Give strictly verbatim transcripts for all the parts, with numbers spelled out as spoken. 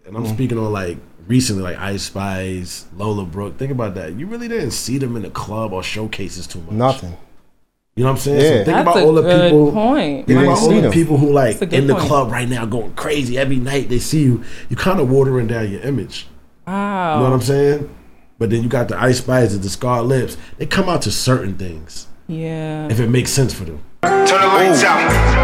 and I'm mm. speaking on like recently, like Ice Spice, Lola Brooke. Think about that. You really didn't see them in the club or showcases too much. Nothing. You know what I'm saying? Yeah. So think That's about a all the good people. Point. Think about all the them. people who like in the point. club right now going crazy every night. They see you. You kind of watering down your image. Wow. You know what I'm saying? But then you got the Ice Spices, the Scarred Lips. They come out to certain things. Yeah. If it makes sense for them. Turn the lights out.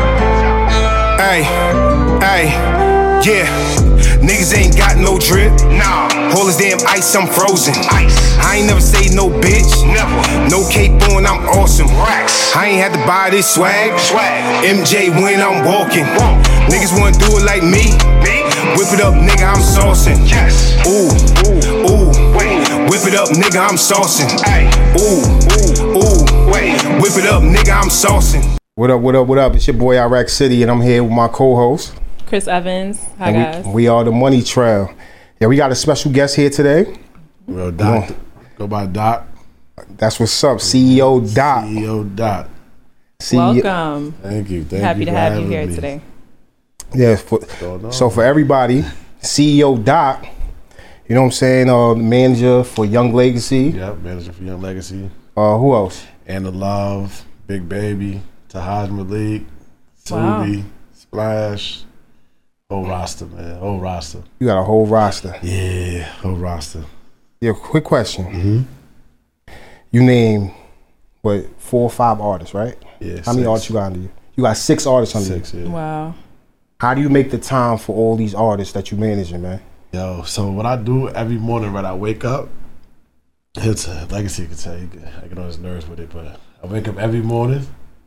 Hey, hey, yeah. Niggas ain't got no drip. Nah. All this damn ice, I'm frozen. Ice. I ain't never say no bitch. Never. No cape on, I'm awesome. Racks. I ain't had to buy this swag. Swag. M J when I'm walking. Walk. Niggas wanna do it like me. Me. Whip it up, nigga, I'm saucing. Yes. Ooh, ooh, ooh. Wait. Whip it up, nigga, I'm saucing. Ay. Ooh, ooh, ooh. Wait. Whip it up, nigga, I'm saucing. What up, what up, what up? It's your boy Iraq City, and I'm here with my co-host Chris Evans. Hi, and guys. We, we are the Money Trail. Yeah, we got a special guest here today. Well, Doc, go by Doc. That's what's up, C E O Doc. C E O Doc. C E O. Welcome. Thank you. Thank Happy you to for have you having here me. today. Yeah. For, so for everybody, C E O Doc, you know what I'm saying? Uh, manager for Young Legacy. Yep, manager for Young Legacy. Uh, who else? Anna Love, Big Baby, Tahaj Malik, Wow. Subi, Splash. Whole roster, man. Whole roster. You got a whole roster. Yeah, whole roster. Yeah, quick question. Mm-hmm. You name, what, four or five artists, right? Yeah, How many six. artists you got under you? You got six artists under Six, you. yeah. Wow. How do you make the time for all these artists that you managing, man? Yo, so what I do every morning when I wake up, it's a legacy. Can tell you, I get on his nerves with it, but I wake up every morning,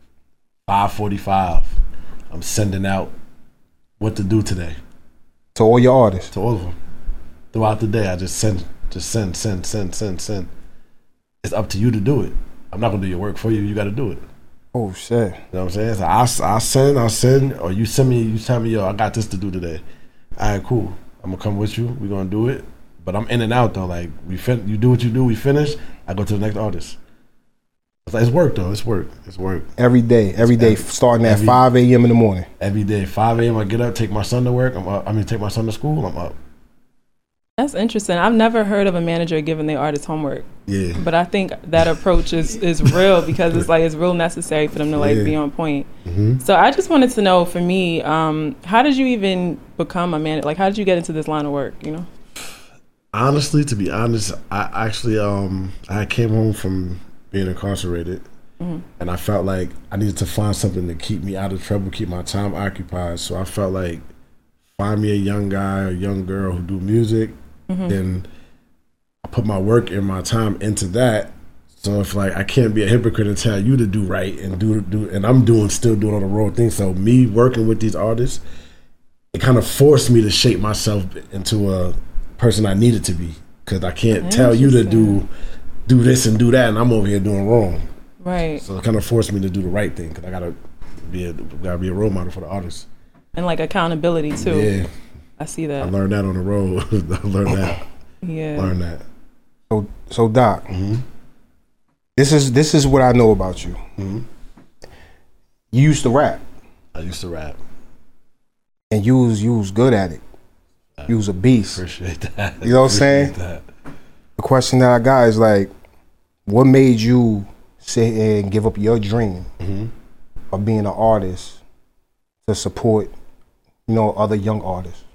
five forty-five. I'm sending out what to do today To all your artists? to all of them. Throughout the day, I just send, just send, send, send, send, send. It's up to you to do it. I'm not gonna do your work for you. You got to do it. Oh, shit. You know what I'm saying? So I, I send, I send, or you send me, you tell me, yo, I got this to do today. All right, cool. I'm gonna come with you. We're gonna do it. But I'm in and out though. Like we fin- you do what you do. We finish. I go to the next artist. It's, like, it's work though. It's work. It's work. Every day, every day, Every- starting at every- five a.m. in the morning. Every day, five a.m. I get up, take my son to work. I'm up. I mean, take my son to school. I'm up. That's interesting. I've never heard of a manager giving their artist homework. Yeah. But I think that approach is, is real because it's like it's real necessary for them to like Yeah. be on point. Mm-hmm. So I just wanted to know for me, um, how did you even become a manager? Like how did you get into this line of work, you know? Honestly, to be honest, I actually um I came home from being incarcerated, Mm-hmm. and I felt like I needed to find something to keep me out of trouble, keep my time occupied. So I felt like find me a young guy or young girl who do music, Mm-hmm. then I put my work and my time into that. So if like I can't be a hypocrite and tell you to do right and do do and I'm doing still doing all the wrong things. So me working with these artists, it kind of forced me to shape myself into a person I needed to be, because I can't tell you to do do this and do that, and I'm over here doing wrong. Right. So it kind of forced me to do the right thing, because I gotta be a gotta be a role model for the artists. And like accountability too. Yeah, I see I that. learned that on the road. I learned that. Yeah. Learned that. So, so Doc, Mm-hmm. this is this is what I know about you. Mm-hmm. You used to rap, I used to rap. and you was you was good at it. You was a beast. Appreciate that. You know what I'm saying? Appreciate that. The question that I got is like, what made you sit and give up your dream Mm-hmm. of being an artist to support, you know, other young artists?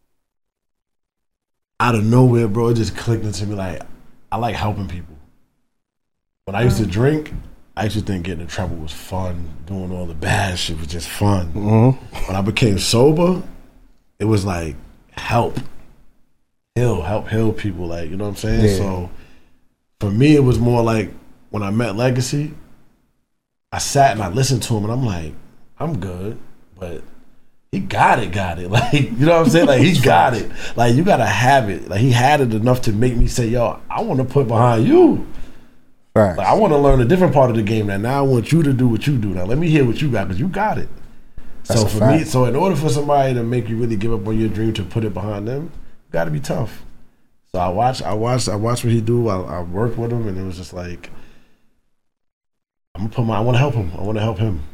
Out of nowhere, bro, it just clicked into me. Like, I like helping people. When I used to drink, I used to think getting in trouble was fun. Doing all the bad shit was just fun. Mm-hmm. When I became sober, it was like help, heal, help heal people. Like, you know what I'm saying? Yeah. So for me, it was more like when I met Legacy, I sat and I listened to him, and I'm like, I'm good, but he got it, got it. Like, you know what I'm saying? Like, he got it. Like, you gotta have it. Like, he had it enough to make me say, yo, I want to put behind you. Right. Like, I want to learn a different part of the game now. Now I want you to do what you do. Now let me hear what you got, because you got it. That's so a for fact. me, so in order for somebody to make you really give up on your dream to put it behind them, you got to be tough. So I watched, I watched, I watched what he do. I, I worked with him, and it was just like, I'm gonna put my, I want to help him. I want to help him.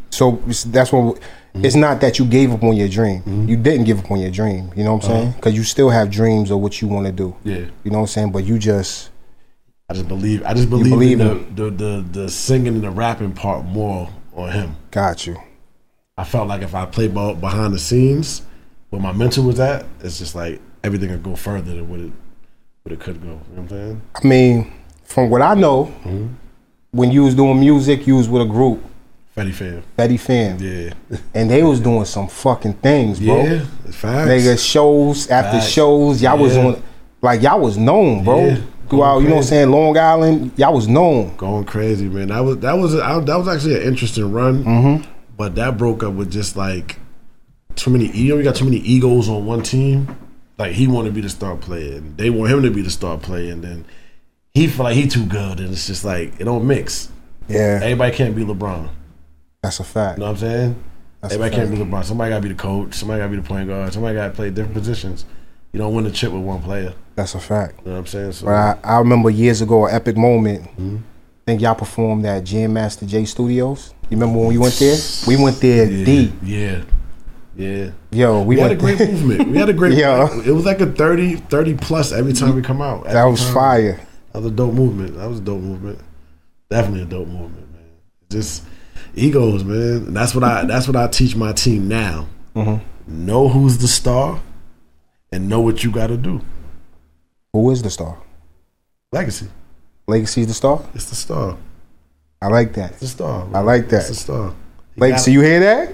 So that's what. Mm-hmm. It's not that you gave up on your dream. Mm-hmm. You didn't give up on your dream. You know what I'm uh-huh. saying? Because you still have dreams of what you want to do. Yeah. You know what I'm saying? But you just. I just believe. I just believe, believe in the, the the the singing and the rapping part more on him. Got you. I felt like if I played ball behind the scenes, where my mental was at, it's just like everything would go further than what it what it could go. You know what I'm saying? I mean, from what I know, mm-hmm. when you was doing music, you was with a group. Fetty Fam. Fetty Fam. Yeah. And they was doing some fucking things, bro. Yeah, facts. Nigga, shows after facts. shows. Y'all yeah. was on, like, y'all was known, bro. Yeah. Throughout, you know what I'm saying, Long Island, y'all was known. Going crazy, man. That was that was I, that was actually an interesting run. Mm-hmm. But that broke up with just like too many. You know, you got too many egos on one team. Like he wanted to be the star player, and they want him to be the star player, and then he feel like he too good, and it's just like it don't mix. Yeah, everybody can't be LeBron. That's a fact. You know what I'm saying? That's everybody can't be LeBron. Somebody gotta be the coach. Somebody gotta be the point guard. Somebody gotta play different positions. You don't win the chip with one player. That's a fact. You know what I'm saying? So, but I, I remember years ago, an epic moment. Mm-hmm. I think y'all performed at Jam Master Jay Studios. You remember when we went there? We went there yeah, deep. Yeah. Yeah. Yo, we, we went had a great there. movement. We had a great Yo. movement. It was like a thirty, thirty plus every time we come out. Every that was time. fire. That was a dope movement. That was a dope movement. Definitely a dope movement, man. Just egos, man. And that's what I that's what I teach my team now. Mm-hmm. Know who's the star and know what you gotta do. Who is the star? Legacy. Legacy's the star? It's the star. I like that. It's the star. I like that. It's the star. You Legacy, gotta, you hear that?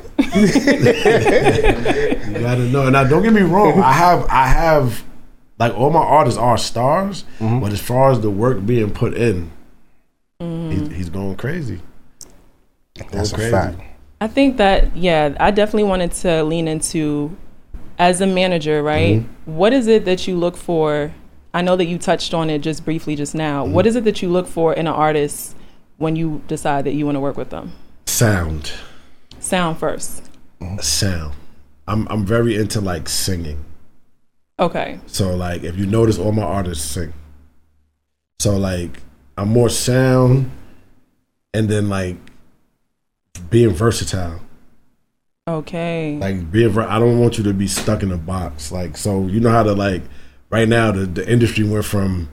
You gotta know. Now, don't get me wrong. I have, I have, like all my artists are stars, mm-hmm. but as far as the work being put in, mm. he, he's going crazy. Going That's crazy. a fact. I think that, yeah, I definitely wanted to lean into, as a manager, right? Mm-hmm. What is it that you look for? I know that you touched on it just briefly just now. Mm-hmm. What is it that you look for in an artist when you decide that you want to work with them? Sound. Sound first. Sound. I'm I'm very into like singing. Okay. So like if you notice, all my artists sing. So like I'm more sound, and then like being versatile. Okay. Like being, ver- I don't want you to be stuck in a box. Like so, you know how to like right now the, the industry went from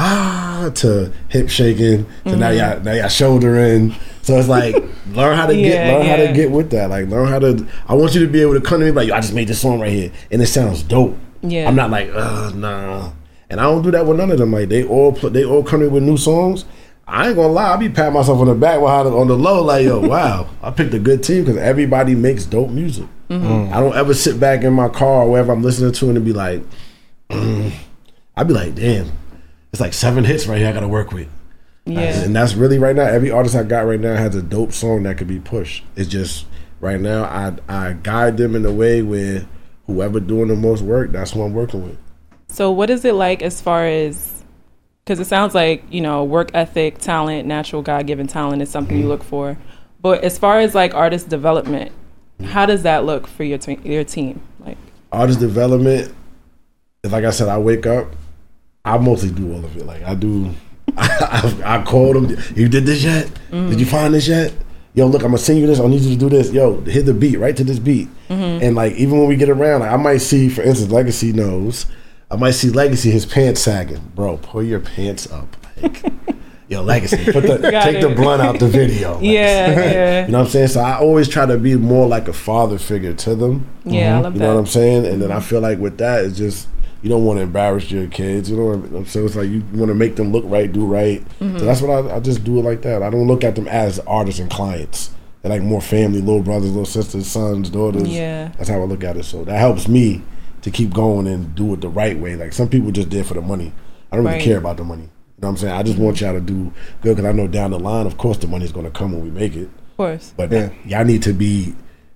ah to hip shaking to mm-hmm. now y'all now y'all shouldering. So it's like learn how to get yeah, learn yeah. how to get with that. Like learn how to. I want you to be able to come to me like, I just made this song right here and it sounds dope. Yeah. I'm not like uh nah. And I don't do that with none of them. Like they all put they all come in with new songs. I ain't gonna lie, I be patting myself on the back while on the low, like, yo, wow, I picked a good team because everybody makes dope music. Mm-hmm. I don't ever sit back in my car or wherever I'm listening to it and be like, mm. I be like, damn, it's like seven hits right here I gotta work with. Yeah. And that's really right now, every artist I got right now has a dope song that could be pushed. It's just right now I I guide them in a way where whoever doing the most work, that's who I'm working with. So what is it like as far as, because it sounds like, you know, work ethic, talent, natural God-given talent is something mm-hmm. you look for. But as far as like artist development, mm-hmm. how does that look for your te- your team? Like artist development, like I said, I wake up, I mostly do all of it. Like I do, I, I, I call them. You did this yet? Mm-hmm. Did you find this yet? Yo, look, I'm gonna send you this. I need you to do this. Yo, hit the beat, right to this beat. Mm-hmm. And like even when we get around, like, I might see, for instance, Legacy knows. I might see Legacy, his pants sagging. Bro, pull your pants up. Like, yo, Legacy, put the take it. the blunt out the video. Legacy. Yeah, yeah. You know what I'm saying? So I always try to be more like a father figure to them. Yeah, mm-hmm. I love you that. You know what I'm saying? And then I feel like with that, it's just, you don't want to embarrass your kids. You know what I'm saying? It's like you want to make them look right, do right. Mm-hmm. So that's what I, I just do it like that. I don't look at them as artists and clients. They're like more family, little brothers, little sisters, sons, daughters. Yeah. That's how I look at it. So that helps me to keep going and do it the right way. Like some people just there for the money. I don't really right. care about the money. You know what I'm saying? I just want y'all to do good because I know down the line, of course, the money's going to come when we make it. Of course. But yeah. y'all need to be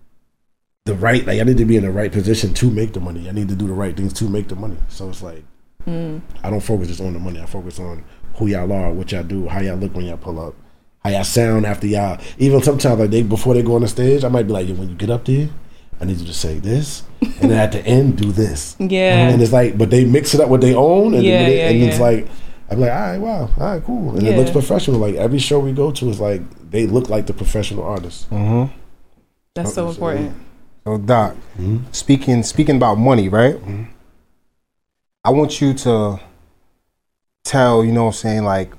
the right, like y'all need to be in the right position to make the money. I need to do the right things to make the money. So it's like, mm. I don't focus just on the money. I focus on who y'all are, what y'all do, how y'all look when y'all pull up, how y'all sound after y'all. Even sometimes, like they before they go on the stage, I might be like, when you get up there, I need you to say this, and then at the end, do this. Yeah. And it's like, but they mix it up with their own, and, yeah, they, yeah, and yeah. it's like, I'm like, all right, wow, all right, cool. And yeah. it looks professional. Like every show we go to is like, they look like the professional artists. Mm-hmm. That's so important. So Doc, mm-hmm. speaking speaking about money, right? Mm-hmm. I want you to tell, you know what I'm saying, like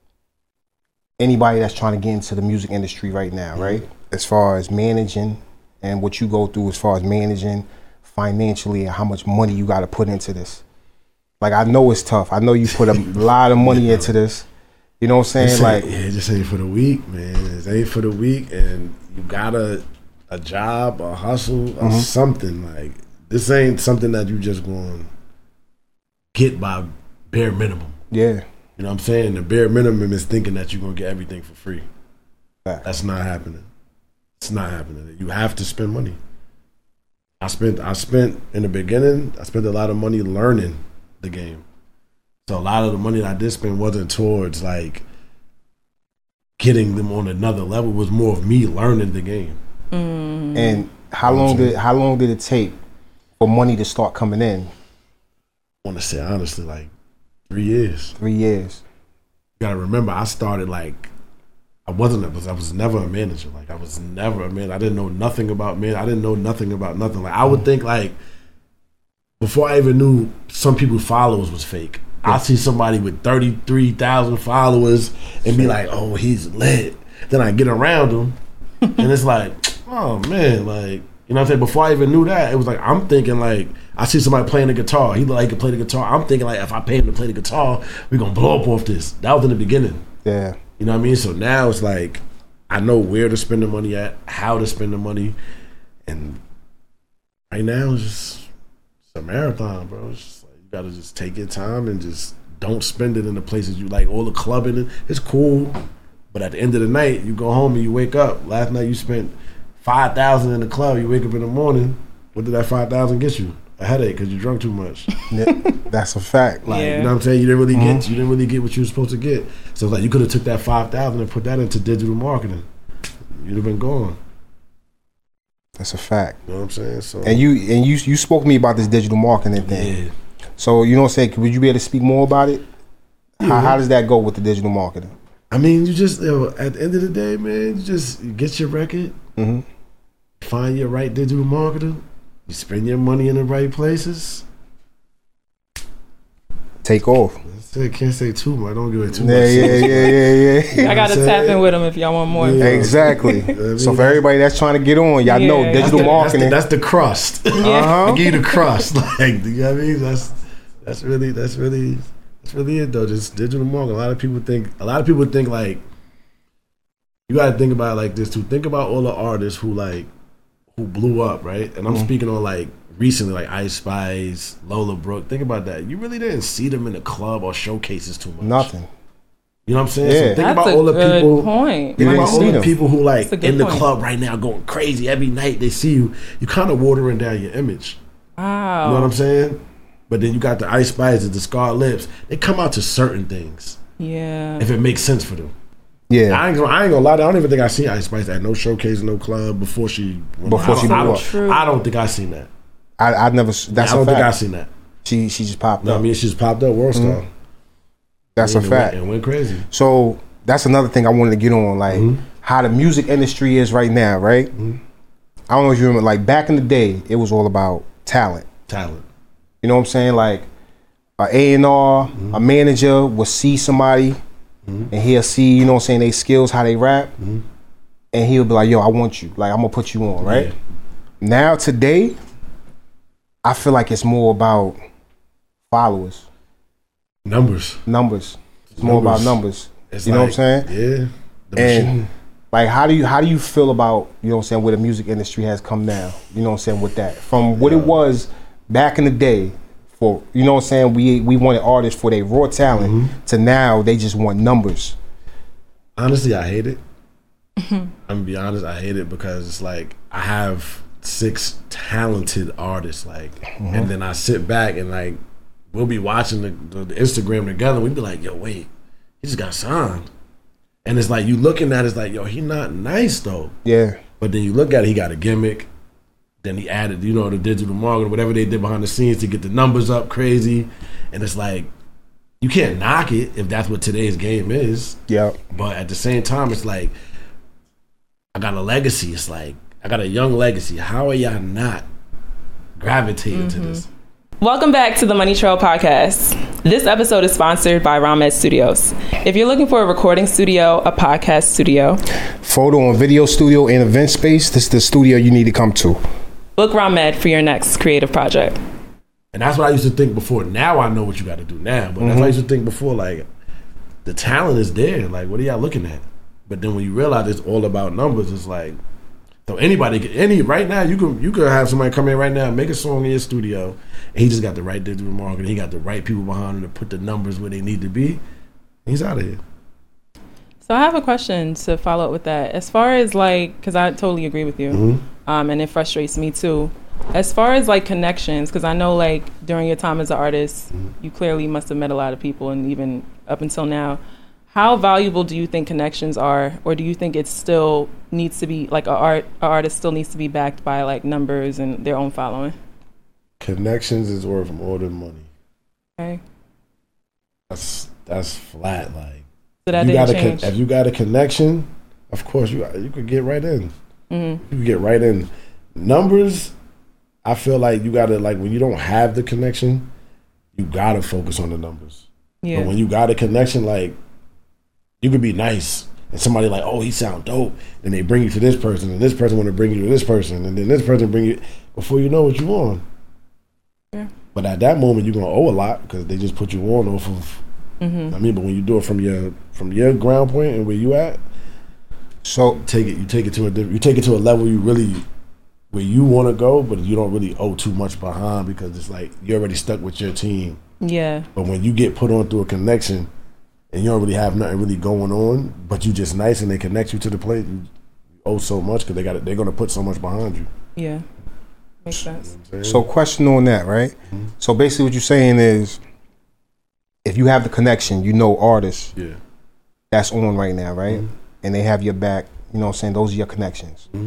anybody that's trying to get into the music industry right now, right? Mm-hmm. As far as managing and what you go through as far as managing financially and how much money you got to put into this. Like, I know it's tough. I know you put a lot of money into this. You know what I'm saying? Just like, yeah, just ain't for the weak, man. It ain't for the weak, and you gotta a job, a hustle, or mm-hmm. something. Like, this ain't something that you just going to get by bare minimum. Yeah. You know what I'm saying? The bare minimum is thinking that you're going to get everything for free. Right. That's not happening. It's not happening. You have to spend money. I spent, I spent in the beginning, I spent a lot of money learning the game. So a lot of the money that I did spend wasn't towards, like, getting them on another level. It was more of me learning the game. Mm. And how long did how long did it take for money to start coming in? I want to say honestly, like three years. Three years. You gotta remember, I started like I wasn't. I was, I was never a manager. Like I was never a man. I didn't know nothing about man. I didn't know nothing about nothing. Like I would think like before I even knew some people's followers was fake. I see somebody with thirty-three thousand followers and be like, "Oh, he's lit." Then I get around him, and it's like, "Oh man!" Like, you know what I'm saying? Before I even knew that, it was like I'm thinking like I see somebody playing the guitar. He look like he can play the guitar. I'm thinking like if I pay him to play the guitar, we're gonna blow up off this. That was in the beginning. Yeah. You know what I mean? So now it's like I know where to spend the money at, how to spend the money, and right now it's just it's a marathon, bro. It's just like you gotta just take your time and just don't spend it in the places you like. All the clubbing, it's cool, but at the end of the night, you go home and you wake up. Last night you spent five thousand in the club. You wake up in the morning. What did that five thousand get you? A headache because you drunk too much. Yeah, that's a fact. Like yeah. you know what I'm saying? You didn't really mm-hmm. get you didn't really get what you were supposed to get. So it's like you could have took that five thousand and put that into digital marketing. You'd have been gone. That's a fact. You know what I'm saying? So and you and you you spoke to me about this digital marketing thing. Yeah. So you know what I'm saying? Would you be able to speak more about it? Yeah. How, how does that go with the digital marketing? I mean, you just you know, at the end of the day, man, you just you get your record, mm-hmm. find your right digital marketer, you spend your money in the right places. Take off. I can't say too much. I don't give it too yeah, much. Yeah, yeah, yeah, yeah. I gotta tap in with them if y'all want more. Yeah. Exactly. I mean, so for everybody that's trying to get on, y'all yeah, know digital that's the, marketing. That's the, that's the crust. Yeah. Uh-huh. I give you the crust. Like, you know what I mean? That's that's really that's really that's really it though. Just digital marketing. A lot of people think. A lot of people think like. You gotta think about it like this too. Think about all the artists who like who blew up, right? And I'm mm-hmm. speaking on like recently, like Ice Spice, Lola Brooke. Think about that. You really didn't see them in the club or showcases too much. Nothing. You know what I'm saying? Yeah. So think That's about a all the good people. Point. Think about all the them. people who like in the point. club right now going crazy every night. They see you. You kind of watering down your image. Wow. You know what I'm saying? But then you got the Ice Spices, the Scarred Lips. They come out to certain things. Yeah. If it makes sense for them. Yeah, I ain't, gonna, I ain't gonna lie. I don't even think I seen Ice Spice at no showcase, no club before she. Before I she don't, I, blew don't, up. I don't think I seen that. I I never. That's yeah, I don't a fact. think I seen that. She she just popped No, up. I mean she just popped up, world star. Mm-hmm. That's I a mean, fact. It went, it went crazy. So that's another thing I wanted to get on, like mm-hmm. how the music industry is right now, right? Mm-hmm. I don't know if you remember, like back in the day, it was all about talent. Talent. You know what I'm saying? Like a A and R, mm-hmm. a manager will see somebody. Mm-hmm. And he'll see, you know what I'm saying, they skills, how they rap, mm-hmm. and he'll be like, yo, I want you. Like, I'm going to put you on, right? Yeah. Now, today, I feel like it's more about followers. Numbers. Numbers. It's numbers. more about numbers. It's you like, know what I'm saying? Yeah. The and, machine. like, how do you how do you feel about, you know what I'm saying, where the music industry has come now? You know what I'm saying, with that? From what yeah. it was back in the day, for, you know what I'm saying, we we wanted artists for their raw talent, mm-hmm. to now they just want numbers. Honestly, I hate it. I'm gonna be honest, I hate it because it's like I have six talented artists, like, mm-hmm. and then I sit back and like we'll be watching the, the, the Instagram together. And we'd be like, yo, wait, he just got signed, and it's like you looking at it, it's like, yo, he not nice though. Yeah. But then you look at it, he got a gimmick. Then he added, you know, the digital marketing, whatever they did behind the scenes to get the numbers up crazy. And it's like, you can't knock it if that's what today's game is. Yeah. But at the same time, it's like, I got a legacy. It's like, I got a young legacy. How are y'all not gravitating mm-hmm. to this? Welcome back to the Money Trail Podcast. This episode is sponsored by Ramed Studios. If you're looking for a recording studio, a podcast studio, photo and video studio, and event space, this is the studio you need to come to. Book Ramed for your next creative project. And that's what I used to think before. Now I know what you got to do now. But mm-hmm. that's what I used to think before. Like, the talent is there. Like, what are y'all looking at? But then when you realize it's all about numbers, it's like, so anybody, any right now, you could you could have somebody come in right now, make a song in your studio, and he just got the right digital marketing, he got the right people behind him to put the numbers where they need to be. He's out of here. So I have a question to follow up with that. As far as like, because I totally agree with you, mm-hmm. um, and it frustrates me too. As far as like connections, because I know like during your time as an artist, mm-hmm. you clearly must have met a lot of people, and even up until now. How valuable do you think connections are, or do you think it still needs to be like a art, a artist still needs to be backed by like numbers and their own following? Connections is worth more than money. Okay. That's that's flat. Like, so that you didn't got change. A, if you got a connection, of course you you could get right in. Mm-hmm. You could get right in. Numbers, I feel like you gotta like when you don't have the connection, you gotta focus on the numbers. Yeah. But when you got a connection, like. You could be nice, and somebody like, oh, he sound dope, and they bring you to this person, and this person want to bring you to this person, and then this person bring you, before you know what you on. Yeah. But at that moment, you're gonna owe a lot because they just put you on off of. Mm-hmm. I mean, but when you do it from your from your ground point and where you at, so take it. You take it to a different. You take it to a level you really where you want to go, but you don't really owe too much behind because it's like you're already stuck with your team. Yeah. But when you get put on through a connection. And you don't really have nothing really going on, but you just nice and they connect you to the plate. You owe so much because they got they're gonna put so much behind you. Yeah, makes sense. You know so, question on that, right? Mm-hmm. So basically, what you're saying is, if you have the connection, you know artists, yeah, that's on right now, right? Mm-hmm. And they have your back. You know what I'm saying? Those are your connections. Mm-hmm.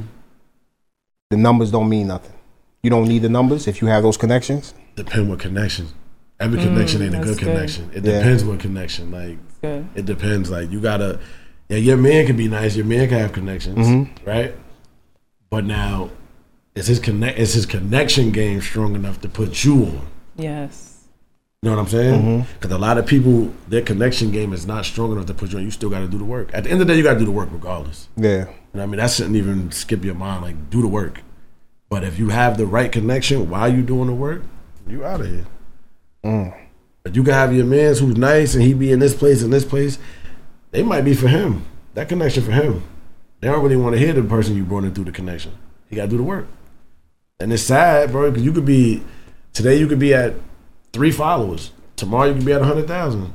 The numbers don't mean nothing. You don't need the numbers if you have those connections. Depend what connection. Every connection mm, ain't a good, good connection. It yeah. depends what connection. Like good. It depends. Like you gotta, yeah, your man can be nice. Your man can have connections, mm-hmm. right? But now, is his connect? Is his connection game strong enough to put you on? Yes. You know what I'm saying? Because mm-hmm. a lot of people, their connection game is not strong enough to put you on. You still got to do the work. At the end of the day, you got to do the work regardless. Yeah. You know what I mean, that shouldn't even skip your mind. Like do the work. But if you have the right connection while you doing the work, you out of here. Mm. But you can have your mans who's nice and he be in this place and this place. They might be for him. That connection for him. They don't really want to hear the person you brought in through the connection. He got to do the work. And it's sad, bro, because you could be, today you could be at three followers. Tomorrow you could be at one hundred thousand.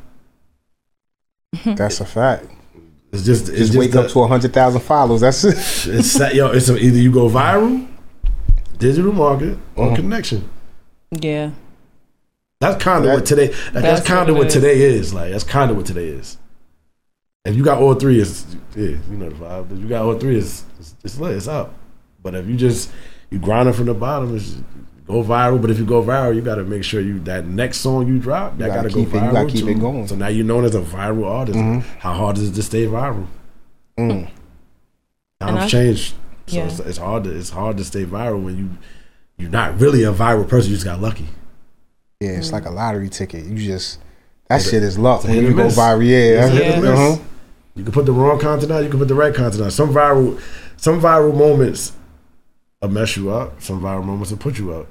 That's a fact. It's just, it's just, just wake a, up to one hundred thousand followers. That's it. It's sad, yo, it's a, either you go viral, digital market, or mm-hmm. connection. Yeah. That's kind of that, what today. Like, that's, that's kind of what, what today is. Like that's kind of what today is. If you got all three, it's yeah, you know the vibe. If you got all three, it's it's, it's lit. It's up. But if you just you grinding from the bottom, it's go viral. But if you go viral, you got to make sure you that next song you drop that got to go viral. You got to keep it going. So now you're known as a viral artist. Mm-hmm. How hard is it to stay viral? Mm. Times changed. So yeah. it's, it's hard to it's hard to stay viral when you you're not really a viral person. You just got lucky. Yeah, it's mm. like a lottery ticket. You just that it's shit is luck. When you go viral, yeah. yeah. Uh-huh. You can put the wrong content out. You can put the right content out. Some viral, some viral moments will mess you up. Some viral moments will put you up.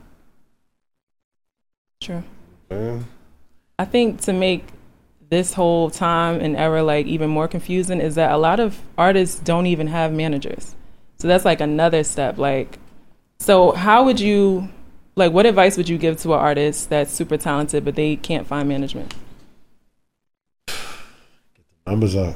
True. Yeah. I think to make this whole time and era like even more confusing is that a lot of artists don't even have managers. So that's like another step. Like, so how would you? Like, what advice would you give to an artist that's super talented, but they can't find management? Get the numbers up.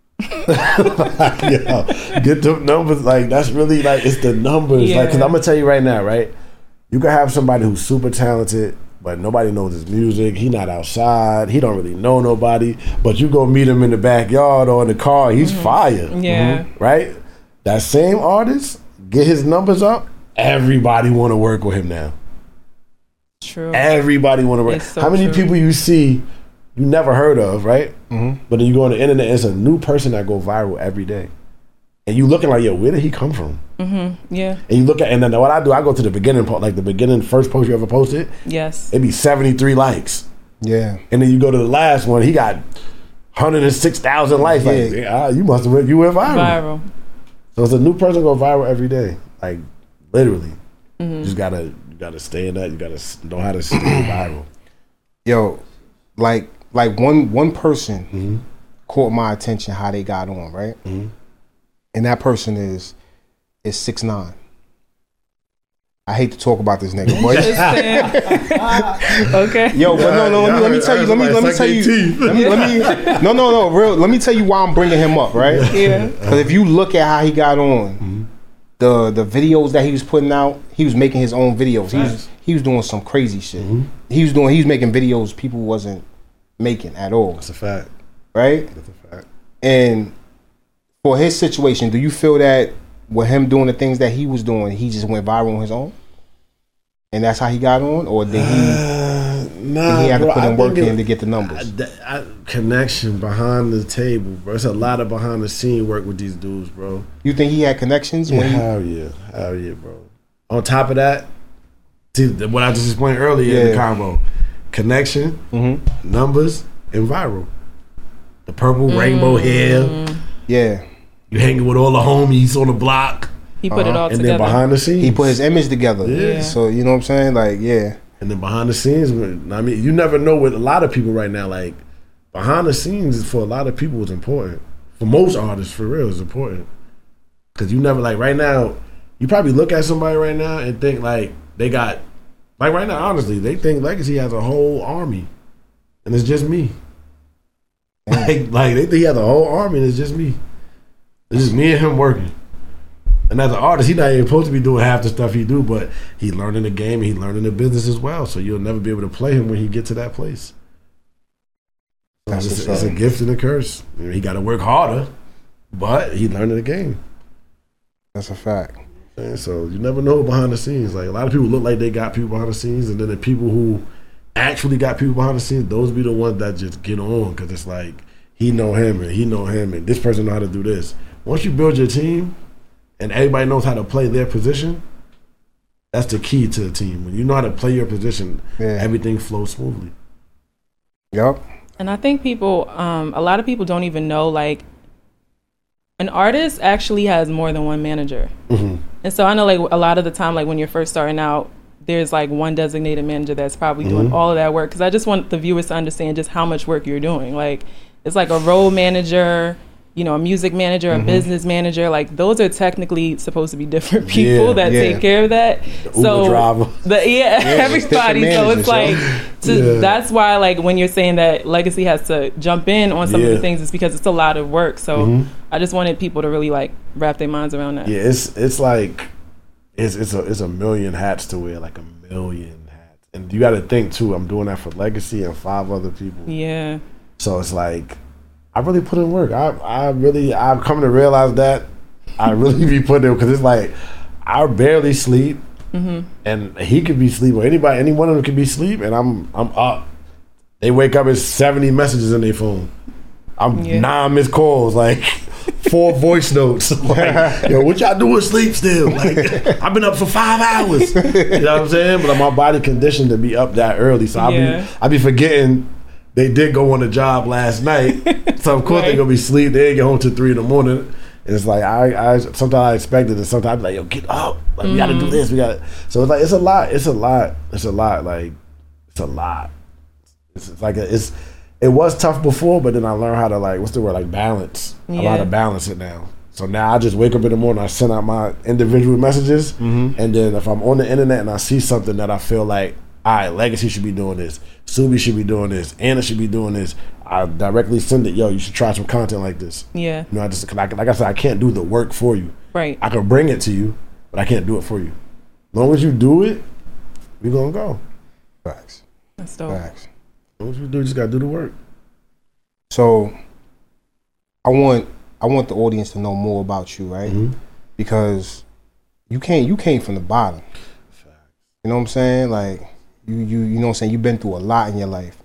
Yo, get the numbers. Like, that's really, like, it's the numbers. Yeah. Like, because I'm going to tell you right now, right? You can have somebody who's super talented, but nobody knows his music. He not outside. He don't really know nobody. But you go meet him in the backyard or in the car, he's mm-hmm. fire. Yeah. Mm-hmm. Right? That same artist, get his numbers up, everybody want to work with him now. True. Everybody want to work. So How many true. people you see you never heard of, right? Mm-hmm. But then you go on the internet, it's a new person that go viral every day. and you looking like, yo, where did he come from? Mm-hmm. Yeah. And you look at, and then what I do, I go to the beginning, po- like the beginning first post you ever posted. Yes. It'd be seventy-three likes. Yeah. And then you go to the last one, he got one hundred six thousand likes. Yeah. Like, ah, you must have went, you went viral. Viral. So it's a new person go viral every day, like literally. Mm-hmm. You just gotta, you gotta stay in that. You gotta s- know how to stay viral. Yo, like like one one person Mm-hmm. caught my attention how they got on, right? Mm-hmm. And that person is is six nine. I hate to talk about this nigga, but Okay. yo, but no, no, let me let me tell you, let me let me tell you, let me let me no no no real. Let me tell you why I'm bringing him up, right? Yeah. Because if you look at how he got on, Mm-hmm. the the videos that he was putting out, he was making his own videos. He was Nice. he was doing some crazy shit. Mm-hmm. He was doing he was making videos people wasn't making at all, That's a fact. right? That's a fact. And for his situation, do you feel that with him doing the things that he was doing, he just went viral on his own, and that's how he got on, or did he Uh, nah, did he have bro, to put I in work think it- in to get the numbers? I, I, connection behind the table, bro. It's a lot of behind the scene work with these dudes, bro. You think he had connections Yeah, when he? hell yeah, hell yeah, bro. On top of that, see what I just explained earlier in the Yeah. combo: connection, Mm-hmm. numbers, and viral. The purple rainbow hair. Yeah, You hanging with all the homies on the block, He put it all and together. then behind the scenes, he put his image together. Yeah. So you know what I'm saying? Like, yeah, and then behind the scenes. I mean, you never know with a lot of people right now. Like behind the scenes for a lot of people is important. For most artists, for real, is important. Cause you never like right now. You probably look at somebody right now and think like they got like right now. Honestly, they think Legacy has a whole army, and it's just me. Like like they think he has a whole army, and it's just me. It's just me and him working. And as an artist, he's not even supposed to be doing half the stuff he do, but he learning the game and he learning the business as well. So you'll never be able to play him when he get to that place. So That's it's, what's it's a up. gift and a curse. I mean, he got to work harder, but he learning the game. that's a fact. And so you never know behind the scenes. Like a lot of people look like they got people behind the scenes, and then the people who actually got people behind the scenes, those be the ones that just get on because it's like he know him and he know him and this person know how to do this. Once you build your team and everybody knows how to play their position, that's the key to the team. When you know how to play your position, Yeah. everything flows smoothly. Yep. And I think people, um, a lot of people don't even know, like, an artist actually has more than one manager. Mm-hmm. And so I know, like, a lot of the time, like, when you're first starting out, there's, like, one designated manager that's probably doing Mm-hmm. all of that work. Because I just want the viewers to understand just how much work you're doing. Like, it's like a role manager, you know, a music manager, a business manager. Like, those are technically supposed to be different people Yeah, that yeah. take care of that. Uber so driver. The, yeah, it's different everybody. So it's managers, like, yo. to, Yeah. that's why, like, when you're saying that Legacy has to jump in on some of Yeah. the things, it's because it's a lot of work. So Mhm. I just wanted people to really, like, wrap their minds around that. Yeah, it's it's like it's it's a it's a million hats to wear, like a million hats. And you got to think too. I'm doing that for Legacy and five other people. Yeah. So it's like I really put in work. I I really I've come to realize that I really be putting in because it's like I barely sleep, Mm-hmm. and he could be asleep or anybody, any one of them could be asleep, and I'm I'm up. They wake up, it's seventy messages in their phone. I'm Yeah. nine missed calls, like four voice notes. Like, yo, what y'all doing sleep still? Like, I've been up for five hours. You know what I'm saying? But my body conditioned to be up that early, so I Yeah. be I be forgetting they did go on a job last night. So of course Right. they gonna be asleep. They ain't get home till three in the morning. And it's like I, I sometimes I expect it, and sometimes I be like, yo, get up. Like we gotta do this. We got so it's like it's a lot. It's a lot. It's a lot. Like it's a lot. It's, it's like a, it's it was tough before, but then I learned how to like what's the word like balance. I know how Yeah. to balance it now. So now I just wake up in the morning, I send out my individual messages, and then if I'm on the internet and I see something that I feel like, all right, Legacy should be doing this, Subi should be doing this, Anna should be doing this, I directly send it. Yo, you should try some content like this. Yeah. You know, I just cause I, like I said, I can't do the work for you. Right. I can bring it to you, but I can't do it for you. As long as you do it, we gonna go. Facts. That's dope. Facts. As long as you do, you just gotta do the work. So I want I want the audience to know more about you, right? Mhm. Because you came you came from the bottom. You know what I'm saying? Like you you you know what I'm saying, you've been through a lot in your life.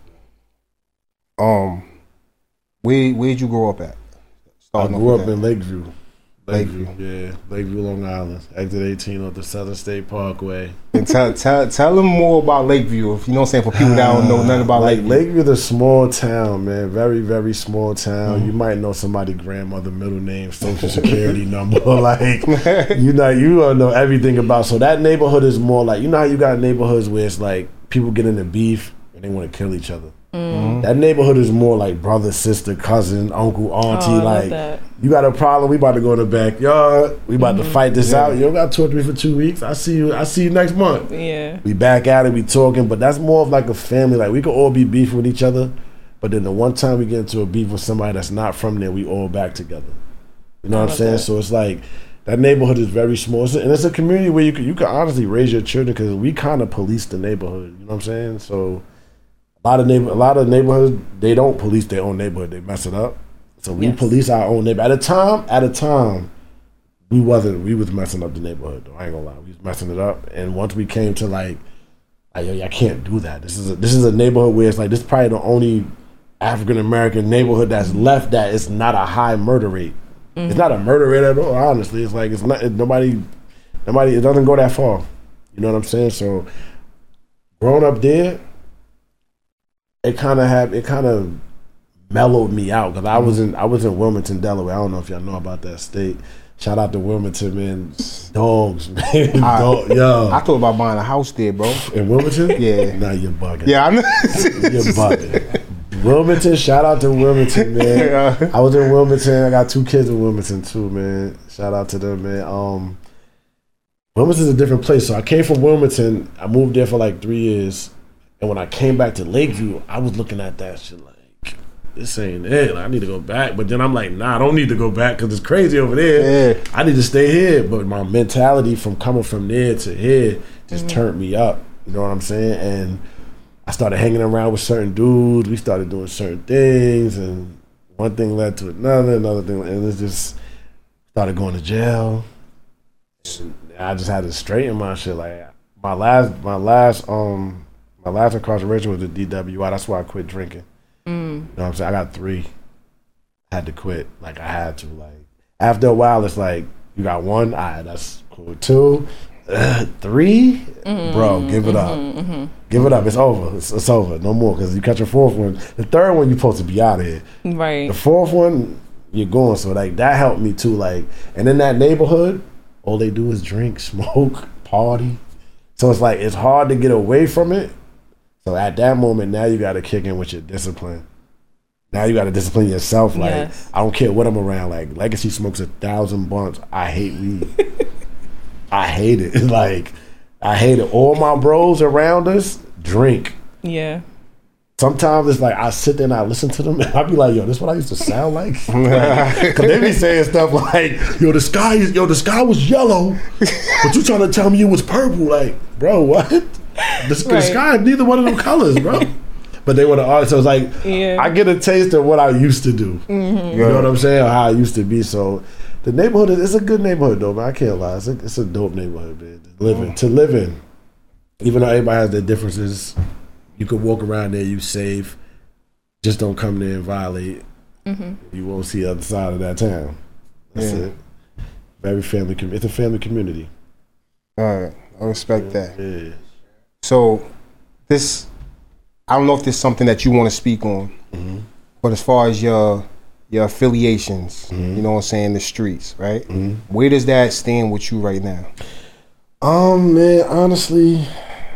Um where where'd you grow up at? I Starting off grew with up that. in Lakeview, Lakeview, yeah, Lakeview, Long Island. Exit eighteen on the Southern State Parkway. And tell tell tell them more about Lakeview, if you know what I'm saying, for people that don't know nothing about like, Lakeview. Lakeview is a small town, man. Very, very small town. Mm-hmm. You might know somebody's grandmother, middle name, social security number. Like, you know, you don't know everything about. So that neighborhood is more like, you know how you got neighborhoods where it's like people get into beef and they want to kill each other. Mm-hmm. That neighborhood is more like brother, sister, cousin, uncle, auntie. Oh, like, you got a problem, we about to go in the backyard. We about mm-hmm. to fight this yeah. out. You don't got to talk to me for two weeks. I see you. I see you next month. Yeah, we back at it. We talking, but that's more of like a family. Like, we could all be beefing with each other, but then the one time we get into a beef with somebody that's not from there, we all back together. You know what I'm saying? That. So it's like that neighborhood is very small, it's a, and it's a community where you can you can honestly raise your children, because we kind of police the neighborhood. You know what I'm saying? So. A lot of neighbor, a lot of neighborhoods, they don't police their own neighborhood. They mess it up. So we yes. police our own neighborhood. At a time, at a time, we wasn't. We was messing up the neighborhood. Though I ain't gonna lie, we was messing it up. And once we came to like, like yo, I can't do that. This is a, this is a neighborhood where it's like, this is probably the only African American neighborhood that's left that it's not a high murder rate. Mm-hmm. It's not a murder rate at all. Honestly, it's like it's not it, nobody, nobody. It doesn't go that far. You know what I'm saying? So, growing up there. It kind of had it kind of mellowed me out, because I was in I was in Wilmington, Delaware. I don't know if y'all know about that state. Shout out to Wilmington, man. Dogs, man. I, Dog, yo. I thought about buying a house there, bro. In Wilmington? Yeah. Nah, you're bugging. Yeah, I know. You're bugging. Wilmington, shout out to Wilmington, man. I was in Wilmington. I got two kids in Wilmington too, man. Shout out to them, man. Um, Wilmington's a different place. So I came from Wilmington. I moved there for like three years. And when I came back to Lakeview, I was looking at that shit like, this ain't it. Like, I need to go back. But then I'm like, nah, I don't need to go back because it's crazy over there. Yeah. I need to stay here. But my mentality from coming from there to here just mm-hmm. turned me up. You know what I'm saying? And I started hanging around with certain dudes. We started doing certain things. And one thing led to another, another thing. And it just started going to jail. And I just had to straighten my shit. Like, my last, my last, um, My last incarceration was the D W I. That's why I quit drinking. Mm. You know what I'm saying? I got three. I had to quit. Like, I had to. Like, after a while, it's like, you got one? All right, that's cool. Two? Uh, three? Mm-hmm. Bro, give it up. Mm-hmm, mm-hmm. Give it up. It's over. It's, it's over. No more, because you catch your fourth one. The third one, you're supposed to be out of here. Right. The fourth one, you're going. So, like, that helped me, too. Like, and in that neighborhood, all they do is drink, smoke, party. So, it's like, it's hard to get away from it. So at that moment, now you got to kick in with your discipline. Now you got to discipline yourself. Like, yes. I don't care what I'm around. Like, Legacy smokes a thousand blunts. I hate weed. I hate it. Like, I hate it. All my bros around us drink. Yeah. Sometimes it's like I sit there and I listen to them and I be like, yo, this is what I used to sound like. Like, cause they be saying stuff like, yo, the sky is, yo, the sky was yellow, but you trying to tell me it was purple. Like, bro, what? The, right. the sky is neither one of them colors, bro. But they want to argue. So it's like, yeah. I get a taste of what I used to do. Mm-hmm. You know what I'm saying? Or how I used to be. So the neighborhood, is, it's a good neighborhood, though, man. I can't lie. It's a, it's a dope neighborhood, man. To live in. To live in. Even though everybody has their differences, you could walk around there, you safe. Just don't come there and violate. Mm-hmm. You won't see the other side of that town. That's yeah. it. Very family. It's a family community. All right. I respect yeah. that. Yeah. So, this, I don't know if this is something that you want to speak on, mm-hmm. but as far as your your affiliations, mm-hmm. you know what I'm saying, the streets, right? Mm-hmm. Where does that stand with you right now? Um, man, honestly,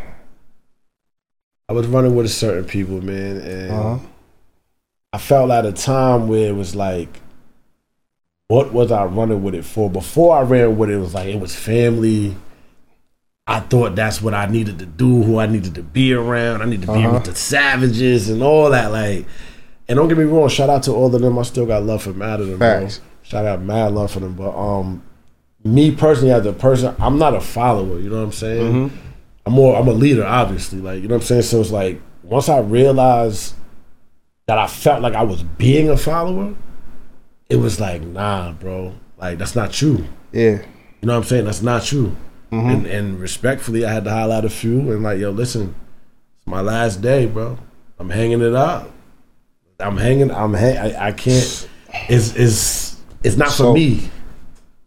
I was running with a certain people, man, and uh-huh. I felt at a time where it was like, what was I running with it for? Before I ran with it, it was like, it was family. I thought that's what I needed to do, who I needed to be around. I need to be uh-huh. with the savages and all that. Like, and don't get me wrong, shout out to all of them. I still got love for mad of them, bro. Shout out mad love for them. But um, me personally, as a person, I'm not a follower. You know what I'm saying? Mm-hmm. I'm more. I'm a leader, obviously. Like, you know what I'm saying. So it's like once I realized that I felt like I was being a follower, it was like, nah, bro. Like, that's not you. Yeah. You know what I'm saying? That's not you. Mm-hmm. And, and respectfully, I had to highlight a few and like, yo, listen, it's my last day, bro. I'm hanging it up. I'm hanging. I'm. Ha- I, I can't. It's it's it's not so, for me.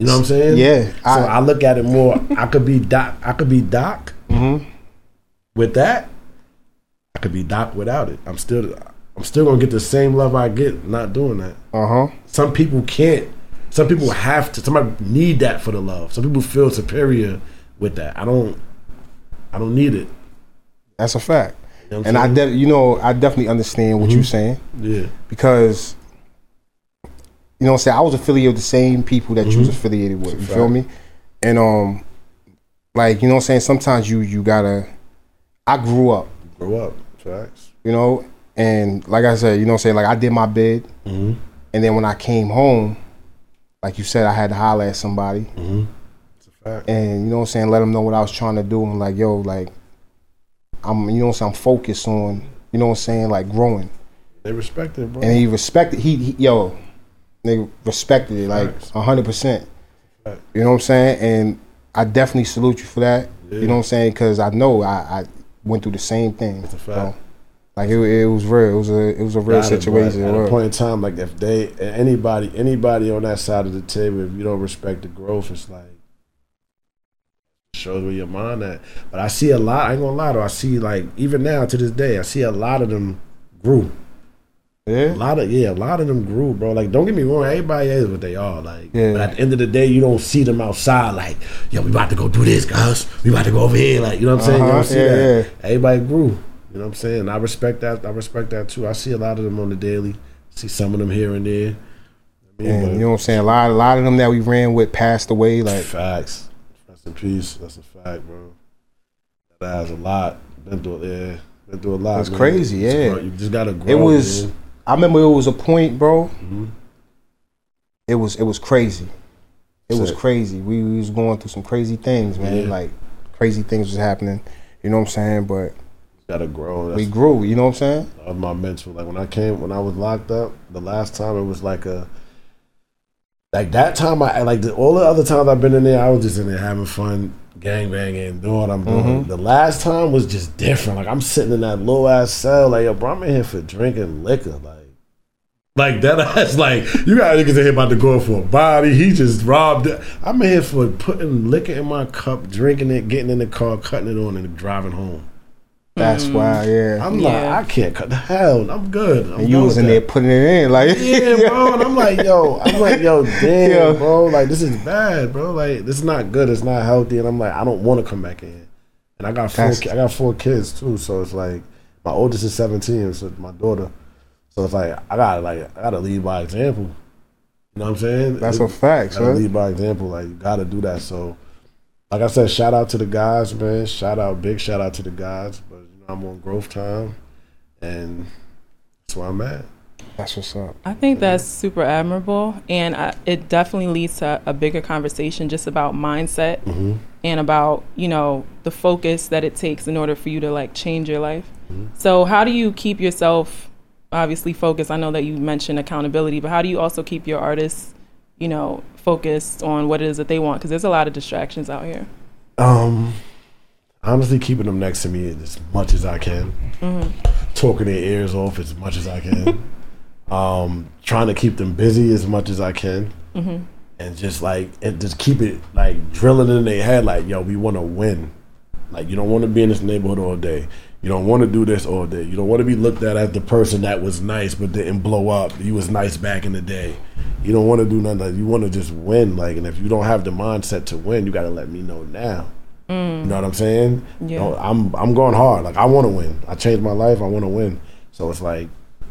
You know what I'm saying? Yeah. So I, I look at it more. I could be Doc. I could be Doc. Mm-hmm. With that, I could be Doc without it. I'm still. I'm still gonna get the same love I get not doing that. Uh huh. Some people can't. Some people have to. Somebody need that for the love. Some people feel superior with that. I don't. I don't need it. That's a fact. You know and I, de- you know, I definitely understand what mm-hmm. you're saying. Yeah. Because, you know, what I'm saying, I was affiliated with the same people that mm-hmm. you was affiliated with. You feel me? And um, like you know, what I'm saying, sometimes you you gotta. I grew up. Grew up. Facts. You know, and like I said, you know, what I'm saying, like I did my bid, mm-hmm. and then when I came home, like you said, I had to holler at somebody. Mm-hmm. It's a fact. And you know what I'm saying, let them know what I was trying to do, and like, yo, like, I'm, you know what I'm saying, I'm focused on, you know what I'm saying, like growing. They respect it, bro. And he respected, he, he yo, they respected it, like, one hundred percent. You know what I'm saying? And I definitely salute you for that. Yeah. You know what I'm saying? Because I know I, I went through the same thing. That's a fact. So, like, it, it was real. It was a, it was a real Got situation. It, at a point in time, like, if they, anybody, anybody on that side of the table, if you don't respect the growth, it's like, shows where your mind at. But I see a lot, I ain't gonna lie though, I see like, even now to this day, I see a lot of them grew. Yeah. A lot of, yeah, a lot of them grew, bro. Like, don't get me wrong, everybody is what they are. Like, yeah. But at the end of the day, you don't see them outside like, yo, we about to go do this, guys. We about to go over here. Like, you know what I'm saying? Uh-huh. You don't see yeah, that. Yeah. Everybody grew. You know what I'm saying? I respect that. I respect that too. I see a lot of them on the daily. See some of them here and there. I mean, and you know what I'm saying? A lot, a lot of them that we ran with passed away. Like, facts. Rest in peace. That's a fact, bro. That has a lot. Been through, yeah, been through a lot. It's man. crazy, yeah. You just gotta grow. It was. Man. I remember it was a point, bro. Mm-hmm. It was. It was crazy. It Sick. was crazy. We, we was going through some crazy things, man. Yeah. Like crazy things was happening. You know what I'm saying? But gotta grow. That's we grew. You know what I'm saying? Of my mental. Like when I came, when I was locked up, the last time it was like a. Like that time, I like the, all the other times I've been in there, I was just in there having fun, gangbanging, doing what I'm doing. Mm-hmm. The last time was just different. Like I'm sitting in that low ass cell, like yo, bro, I'm in here for drinking liquor, like, like that ass, like you got niggas in here about to go for a body. He just robbed it. I'm in here for putting liquor in my cup, drinking it, getting in the car, cutting it on, and driving home. That's mm. why, yeah. I'm yeah. like, I can't cut the hell. I'm good. I'm and you was in that. there putting it in, like yeah, bro. And I'm like, yo, I'm like, yo, damn, yo. bro. Like, this is bad, bro. Like, this is not good. It's not healthy. And I'm like, I don't want to come back in. And I got four. Ki- I got four kids too. So it's like, my oldest is seventeen. So it's my daughter. So it's like, I gotta like, I gotta lead by example. You know what I'm saying? That's it, a fact, gotta son. lead by example. Like, you gotta do that. So, like I said, shout out to the guys, man. Shout out, big shout out to the guys. But I'm on growth time, and that's where I'm at. That's what's up. I think that's super admirable, and I, it definitely leads to a bigger conversation just about mindset mm-hmm. and about, you know, the focus that it takes in order for you to like change your life. Mm-hmm. So how do you keep yourself obviously focused? I know that you mentioned accountability, but how do you also keep your artists, you know, focused on what it is that they want? Because there's a lot of distractions out here. Um. Honestly, keeping them next to me as much as I can. Mm-hmm. Talking their ears off as much as I can. um, trying to keep them busy as much as I can. Mm-hmm. And just like, and just keep it like drilling in their head like, yo, we want to win. Like, you don't want to be in this neighborhood all day. You don't want to do this all day. You don't want to be looked at as the person that was nice but didn't blow up. You was nice back in the day. You don't want to do nothing. Like, you want to just win. Like, and if you don't have the mindset to win, you got to let me know now. Mm. You know what I'm saying? Yeah. You know, I'm I'm going hard. Like, I want to win. I changed my life. I want to win. So it's like,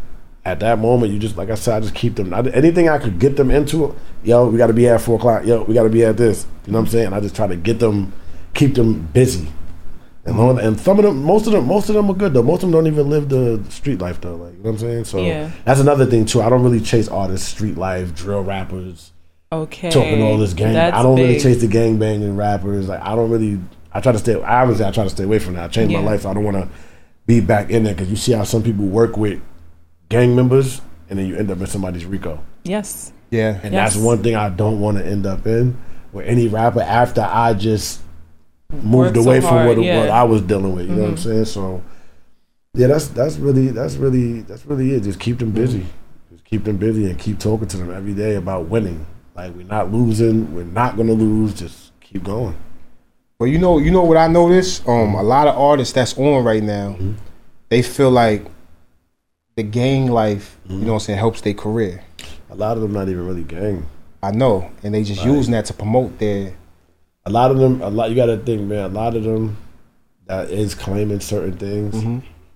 at that moment, you just, like I said, I just keep them. I, anything I could get them into, yo, we got to be at four o'clock. Yo, we got to be at this. You know what I'm saying? I just try to get them, keep them busy. And mm-hmm. and some of them, most of them, most of them are good though. Most of them don't even live the street life though. Like, you know what I'm saying? So yeah. that's another thing too. I don't really chase artists, street life, drill rappers. Okay. Talking all this gang. That's I don't big. really chase the gang banging rappers. Like, I don't really. I try to stay. Obviously, I try to stay away from that. I changed yeah. my life. So I don't want to be back in there because you see how some people work with gang members and then you end up in somebody's RICO. Yes. Yeah. And yes. that's one thing I don't want to end up in with any rapper after I just moved Worked away so from hard, what, yeah. what I was dealing with. You Mm-hmm. know what I'm saying? So yeah, that's that's really that's really that's really it. Just keep them busy. Just keep them busy and keep talking to them every day about winning. Like, we're not losing. We're not gonna lose. Just keep going. Well, you know, you know what I noticed? Um, a lot of artists that's on right now, mm-hmm. they feel like the gang life, mm-hmm. you know what I'm saying, helps their career. A lot of them not even really gang. I know, and they just like, using that to promote their. A lot of them, a lot. You got to think, man. A lot of them that is claiming certain things. Mm-hmm.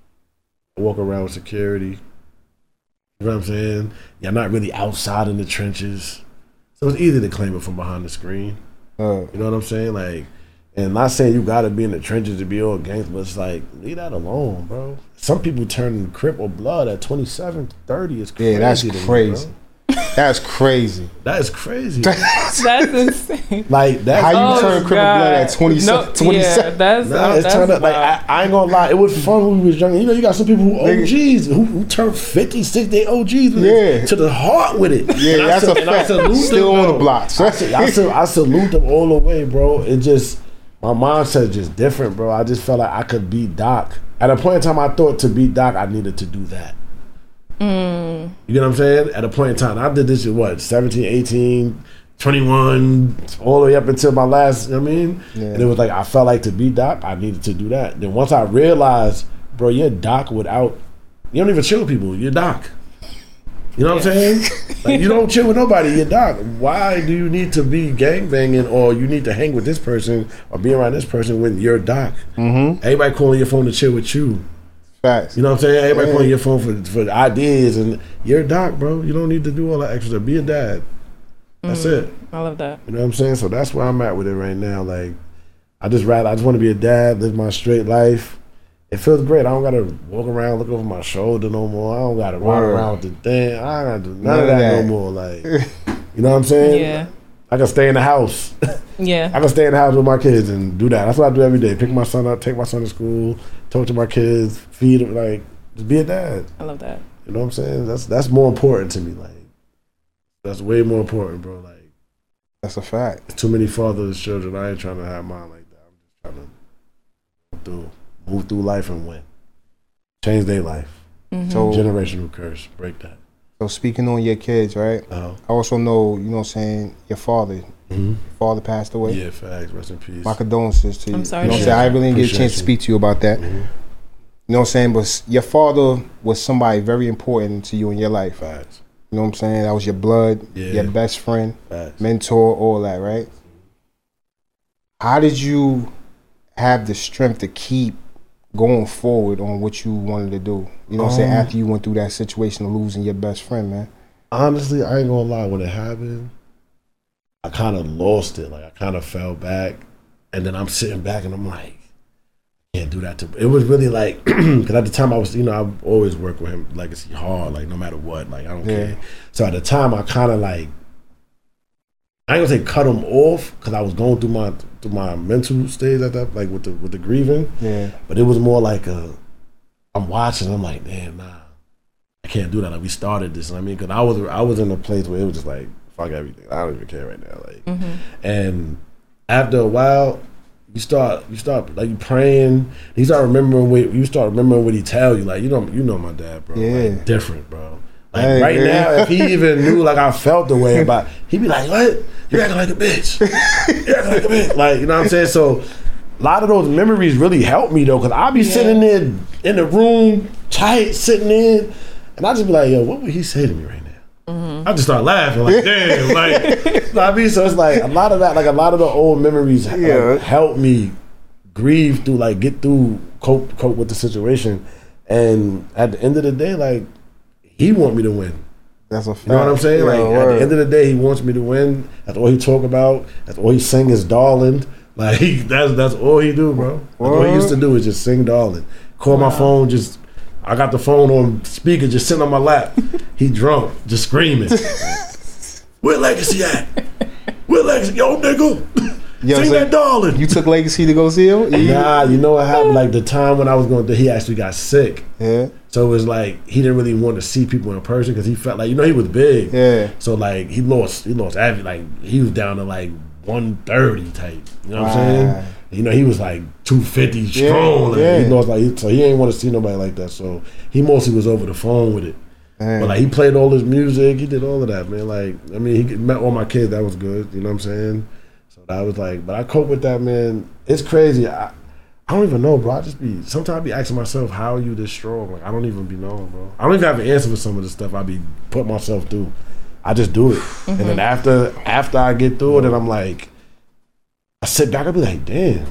Walk around with security. You know what I'm saying? You're not really outside in the trenches, so it's easy to claim it from behind the screen. Uh, you know what I'm saying? Like. And not saying you gotta be in the trenches to be all gangs, but it's like, leave that alone, bro. Some people turn Crip or Blood at twenty-seven, thirty. It's crazy. Yeah, that's crazy. Me, that's crazy. That is crazy. That's insane. Like that. How you oh turn Crip or Blood at twenty-seven? No, twenty-seven? Yeah, that's, nah, uh, it's that's turned up, like I, I ain't gonna lie. It was fun when we was young. You know, you got some people who O Gs who, who turn fifty, sixty O Gs with yeah. it, to the heart with it. Yeah, and that's I, a fact. Still them, on bro. the blocks. I, I, I, I salute them all the way, bro. It just. My mindset is just different, bro. I just felt like I could beat Doc. At a point in time, I thought to beat Doc, I needed to do that. Mm. You get what I'm saying? At a point in time, I did this at what, seventeen, eighteen, twenty-one, all the way up until my last, you know what I mean? Yeah. And it was like, I felt like to beat Doc, I needed to do that. Then once I realized, bro, you're Doc without, you don't even chill with people, you're Doc. You know what I'm saying? Like, you don't chill with nobody, you're Doc. Why do you need to be gangbanging or you need to hang with this person or be around this person when you're Doc? Mm-hmm. Everybody calling your phone to chill with you. Facts. You know what I'm saying? Everybody yeah. calling your phone for, for ideas and you're Doc, bro. You don't need to do all that extra. Be a dad. That's mm, it. I love that. You know what I'm saying? So that's where I'm at with it right now. Like, I just rather, I just want to be a dad, live my straight life. It feels great. I don't gotta walk around, look over my shoulder no more. I don't gotta run Word. around with the thing. I don't gotta do none, None of that, that no more. Like, you know what I'm saying? Yeah. I can stay in the house. Yeah. I can stay in the house with my kids and do that. That's what I do every day. Pick my son up, take my son to school, talk to my kids, feed them. Like, just be a dad. I love that. You know what I'm saying? That's that's more important to me. Like, that's way more important, bro. Like, that's a fact. Too many fatherless children. I ain't trying to have mine like that. I'm just trying to go through. Move through life and win. Change their life. Mm-hmm. So generational curse. Break that. So speaking on your kids, right? Uh-huh. I also know, you know what I'm saying, your father. Mm-hmm. Your father passed away. Yeah, facts. Rest in peace. My condolences to you. I'm sorry. You know what I'm Yeah. saying? I really didn't get a Appreciate chance to you. speak to you about that. Mm-hmm. You know what I'm saying? But your father was somebody very important to you in your life. Facts. You know what I'm saying? That was your blood, Yeah. your best friend, Facts. mentor, all that, right? How did you have the strength to keep going forward on what you wanted to do? You know what I'm saying? Um, After you went through that situation of losing your best friend, man. Honestly, I ain't gonna lie. When it happened, I kind of lost it. Like, I kind of fell back, and then I'm sitting back, and I'm like, I can't do that to. It was really like, because at the time I was, you know, I always work with him legacy hard, like no matter what, like I don't Yeah. care. So at the time, I kind of like, I ain't gonna say cut him off because I was going through my through my mental stage at that, like with the with the grieving. Yeah. But it was more like a, I'm watching. I'm like, damn, nah, I can't do that. Like, we started this. I mean, because I was I was in a place where it was just like, fuck everything. I don't even care right now. Like, Mm-hmm. and after a while, you start you start like you praying. You start remembering what you start remembering what he tell you. Like, you know you know my dad, bro. Yeah. Like, different, bro. Like, Hey, right man. now, if he even knew like I felt the way about, he'd be like, what? You acting like a bitch. You acting like a bitch. Like, you know what I'm saying? So a lot of those memories really helped me though, because I'll be Yeah. sitting there in the room, tight, sitting in, and I just be like, yo, what would he say to me right now? Mm-hmm. I just start laughing, like, damn, like, you know what I mean? So it's like a lot of that, like a lot of the old memories like, Yeah. help me grieve through, like, get through, cope, cope with the situation. And at the end of the day, like, he want me to win. That's a fact. You know what I'm saying? Yeah, Like, at word. the end of the day, he wants me to win. That's all he talk about. That's all he sing is darling. Like, he, that's that's all he do, bro. That's all he used to do is just sing darling. Call my phone, just, I got the phone on speaker, just sitting on my lap. He drunk, just screaming. Where Legacy at? Where Legacy? Yo, nigga. Yo, Sing so that darling. You took Legacy to go see him? Nah, you know what happened? Like, the time when I was going to, he actually got sick. Yeah. So it was like he didn't really want to see people in person because he felt like, you know, he was big. Yeah. So like he lost, he lost every, like he was down to like one thirty type. You know what I'm saying? Wow. You know, he was like two fifty strong. Yeah, Like, yeah. He lost like, so he ain't want to see nobody like that. So he mostly was over the phone with it. Man. But like he played all his music, he did all of that, man. Like I mean, he met all my kids. That was good. You know what I'm saying? So that was like, but I cope with that, man. It's crazy. I, I don't even know, bro. I just be sometimes I be asking myself, how are you this strong? Like I don't even be knowing, bro. I don't even have an answer for some of the stuff I be putting myself through. I just do it, mm-hmm. and then after after I get through it, then I'm like, I sit back, I be like, damn,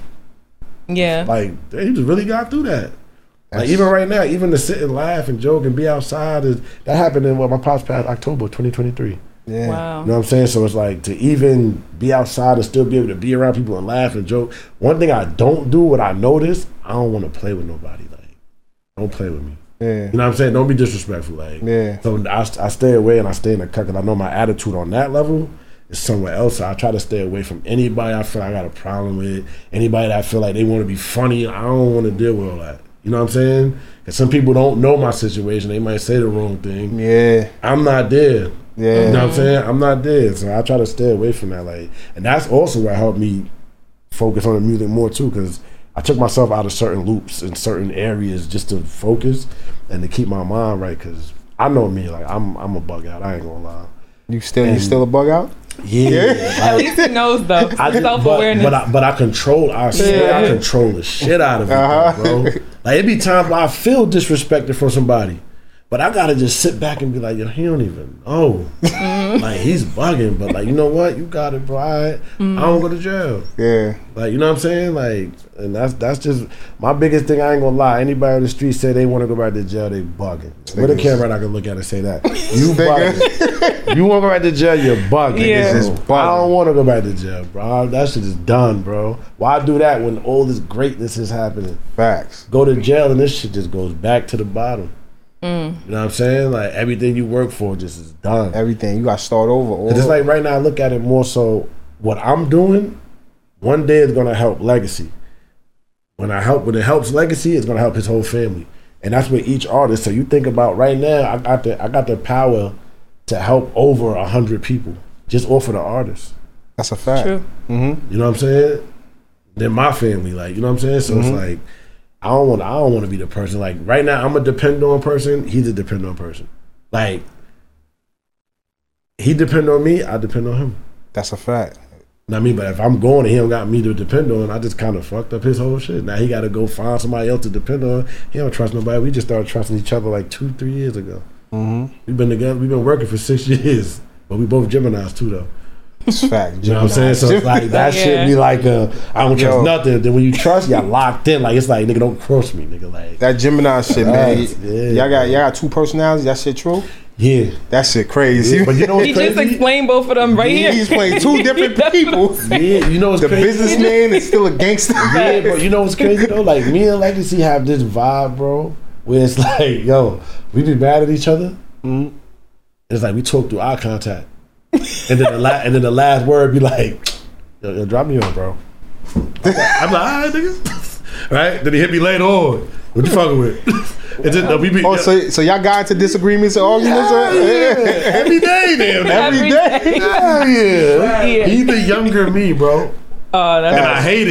yeah, like damn, you just really got through that. Like even right now, even to sit and laugh and joke and be outside is that happened in what my pops passed October twenty twenty-three. Yeah. Wow. You know what I'm saying? So it's like to even be outside and still be able to be around people and laugh and joke. One thing I don't do, what I notice, I don't want to play with nobody. Like, don't play with me. Yeah. You know what I'm saying? Don't be disrespectful. Like, yeah. So I, I stay away and I stay in the cut because I know my attitude on that level is somewhere else. So I try to stay away from anybody I feel like I got a problem with. Anybody that I feel like they want to be funny. I don't want to deal with all that. You know what I'm saying? Because some people don't know my situation. They might say the wrong thing. Yeah. I'm not there. Yeah. You know what I'm saying? I'm not there. So I try to stay away from that. Like, and that's also what helped me focus on the music more too, because I took myself out of certain loops in certain areas just to focus and to keep my mind right. Because I know me, like I'm I'm a bug out. I ain't gonna lie. You still and you still a bug out? Yeah. yeah. At least he knows though. Self awareness. But, but I but I control. I swear yeah. I control the shit out of it, uh-huh. bro. Like it be times where I feel disrespected from somebody. But I gotta just sit back and be like, yo, he don't even know. Mm-hmm. Like he's bugging, but like, you know what? You got it, bro. All right. Mm-hmm. I don't go to jail. Yeah. Like, you know what I'm saying? Like, and that's that's just my biggest thing. I ain't gonna lie. Anybody on the street say they want to go back to jail, they bugging. With a camera, I can look at it and say that. You bugging. You want to go back to jail, you're bugging. Yeah. It's just bugging. I don't want to go back to jail, bro. That shit is done, bro. Why do that when all this greatness is happening? Facts. Go to jail and this shit just goes back to the bottom. Mm. You know what I'm saying? Like everything you work for just is done. Everything you got to start over. It's like right now I look at it more so what I'm doing. One day is gonna help Legacy. When I help, when it helps Legacy, it's gonna help his whole family, and that's with each artist. So you think about right now, I got the I got the power to help over a hundred people just off of the artist. That's a fact. True. Mm-hmm. You know what I'm saying? They're my family, like you know what I'm saying. So mm-hmm. it's like. I don't want. I don't want to be the person. Like right now, I'm a depend on person. He's a depend on person. Like he depend on me. I depend on him. That's a fact. You know what I mean? But if I'm going and he don't got me to depend on, I just kind of fucked up his whole shit. Now he got to go find somebody else to depend on. He don't trust nobody. We just started trusting each other like two, three years ago. Mm-hmm. We've been together. We've been working for six years. But we both Geminis too, though. It's fact. You know what I'm saying? So it's like that yeah. shit be like uh, I don't trust Yo. nothing. Then when you trust, y'all locked in. Like it's like nigga, don't cross me, nigga. Like that Gemini shit, man. Right, yeah, y'all got y'all got two personalities. That shit true? Yeah, that shit crazy. Yeah, but you know what's he crazy? just explained both of them right yeah, here. He's playing two different people. Yeah, you know what's the crazy? The businessman is still a gangster. Yeah, but you know what's crazy though? Like me and Legacy have this vibe, bro, where it's like, yo, we be mad at each other. Mm-hmm. It's like we talk through eye contact, and then the la- and then the last word be like. Yo, yo, drop me on, bro. I'm like, all right, nigga. Right? Then he hit me later on. What you fucking with? And then, uh, we be, oh, so, so y'all got into disagreements and arguments? Yeah, yeah. Every day, damn. Every, Every day. day. Yeah, yeah. yeah. He's the younger me, bro. Oh, that's and I hate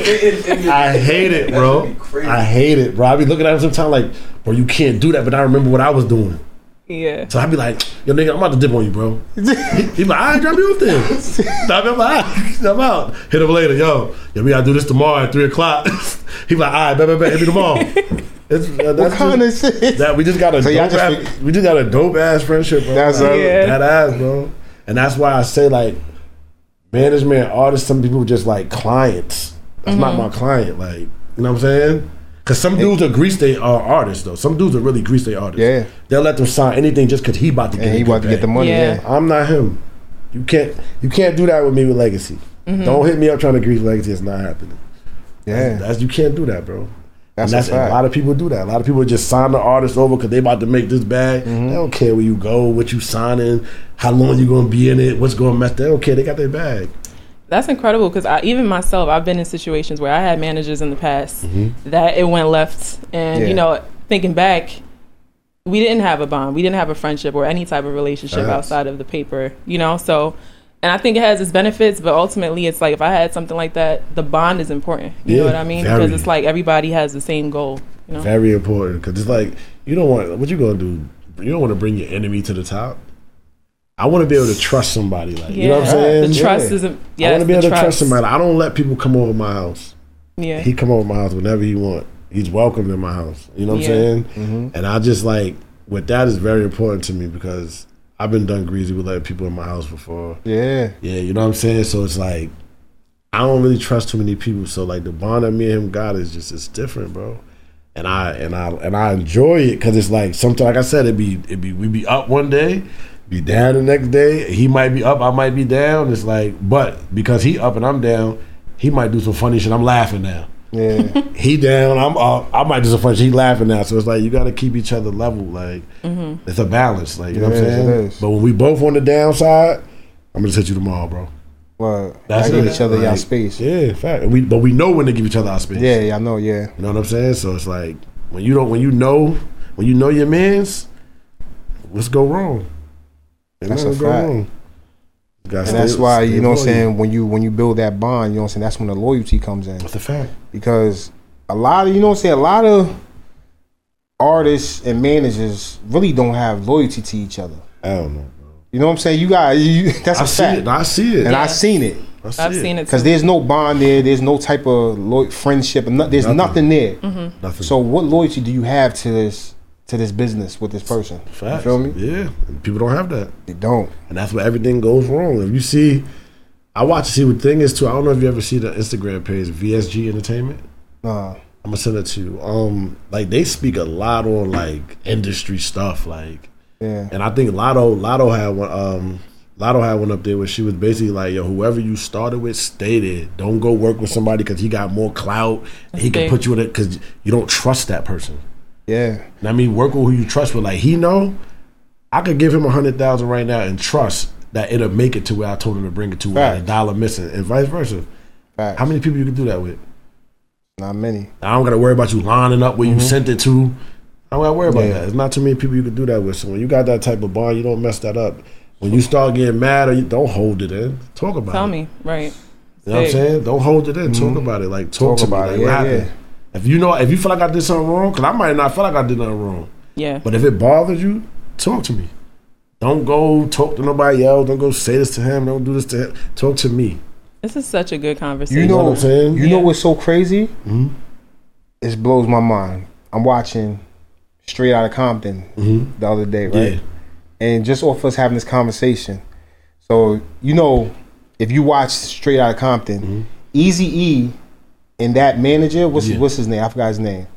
it. I hate it, bro. I hate it, bro. I be looking at him sometimes like, bro, you can't do that, but I remember what I was doing. Yeah. So I be like, yo, nigga, I'm about to dip on you, bro. He, he be like, all right, drop me off there. I'm like, all right, I'm out. Hit him later, yo. Yo, we gotta do this tomorrow at three o'clock. He be like, all right, bet, bet, bet, hit me tomorrow. It's, uh, that's what kind just, of shit? That we just got a so dope just ass, we just got a dope ass friendship, bro. That's like, yeah. that ass, bro. And that's why I say like management, artists, some people just like clients. That's mm-hmm. not my client. Like, you know what I'm saying? Because some dudes are grease they are artists though. Some dudes are really grease they artists. Yeah, they'll let them sign anything just because he about to get. And he about to get the money. Yeah. yeah, I'm not him. You can't. You can't do that with me with Legacy. Mm-hmm. Don't hit me up trying to grease Legacy. It's not happening. Yeah, that's, that's you can't do that, bro. That's, that's a, fact. a lot of people do that. A lot of people just sign the artist over because they about to make this bag. Mm-hmm. They don't care where you go, what you signing, how long you gonna be in it, what's going to mess. They don't care. They got their bag. That's incredible because I, even myself, I've been in situations where I had managers in the past mm-hmm. that it went left. And, yeah. you know, thinking back, we didn't have a bond. We didn't have a friendship or any type of relationship uh-huh. outside of the paper, you know? So, and I think it has its benefits, but ultimately it's like if I had something like that, the bond is important. You yeah, know what I mean? very. Because it's like everybody has the same goal, you know? Very important because it's like, you don't want, what you going to do? you don't want to bring your enemy to the top. I want to be able to trust somebody. Like, Yeah. you know what I'm saying? The trust Yeah. isn't. Yes, I want to be the able to trust. trust somebody. I don't let people come over my house. Yeah. He come over my house whenever he want. He's welcome in my house. You know what Yeah. I'm saying? Mm-hmm. And I just like with that is very important to me because I've been done greasy with letting people in my house before. Yeah. Yeah, you know what I'm saying? So it's like I don't really trust too many people. So like the bond that me and him got is just it's different, bro. And I and I and I enjoy it because it's like sometimes, like I said, it be it be we be up one day, be down the next day. He might be up, I might be down. It's like, but because he up and I'm down, he might do some funny shit. I'm laughing now. Yeah. He down, I'm up. I might do some funny shit. He laughing now. So it's like you got to keep each other level. Like Mm-hmm. it's a balance. Like you know It what I'm is, saying. it is. But when we both on the downside, I'm gonna just hit you tomorrow, bro. Well, That's I give it. each other y'all Like, space. Yeah, fact. And we, but we know when to give each other our space. Yeah, yeah, I know, yeah. You know what I'm saying? So it's like when you don't, when you know, when you know your man's, what's go wrong? Ain't That's nothing a go fact. wrong. You gotta And stay- that's why, stay you know what I'm loyal. saying, when you when you build that bond, you know what I'm saying, that's when the loyalty comes in. That's a fact. Because a lot of, you know what I'm saying, a lot of artists and managers really don't have loyalty to each other. I don't know, bro. You know what I'm saying? You got, you, that's I a see fact. it. I see it. And Yeah. I've seen it. I see I've seen it. Because Too. there's no bond there. There's no type of lo- friendship. and no- There's Nothing. nothing, there. Mm-hmm. Nothing. So what loyalty do you have to this to this business with this person? Facts. You feel me? Yeah. People don't have that. They don't. And that's where everything goes wrong. If you see, I watch to see what thing is too. I don't know if you ever see the Instagram page, V S G Entertainment. Nah. I'm gonna send it to you. Um, like they speak a lot on like industry stuff, like, Yeah. and I think Lotto, Lotto had one. Um, Lotto had one up there where she was basically like, "Yo, whoever you started with, stay there. Don't go work with somebody because he got more clout and he can big. put you in it because you don't trust that person." Yeah. And I mean, work with who you trust with. Like he know, I could give him a hundred thousand right now and trust that it'll make it to where I told him to bring it to without a Facts. dollar missing, and vice versa. Facts. How many people you can do that with? Not many. I don't gotta worry about you lining up where you sent it to. I don't gotta worry about Yeah. that. There's not too many people you can do that with. So when you got that type of bond, you don't mess that up. When you start getting mad, or you don't hold it in. Talk about Tell it. me, right? You know what I'm Big. saying? Don't hold it in. Talk about it. Like talk, Talk to me. about Like it. what Yeah, happened? yeah. If you know, if you feel like I did something wrong, because I might not feel like I did nothing wrong. Yeah. But if it bothers you, talk to me. Don't go talk to nobody else. Don't go say this to him. Don't do this to him. Talk to me. This is such a good conversation. You know, what I'm saying? You know Yeah. what's so crazy? Mhm. It blows my mind. I'm watching Straight Outta Compton Mhm. the other day, right? Yeah. And just off us having this conversation. So, you know, if you watch Straight Outta Compton, Easy E and that manager, what's Yeah. his, what's his name? I forgot his name.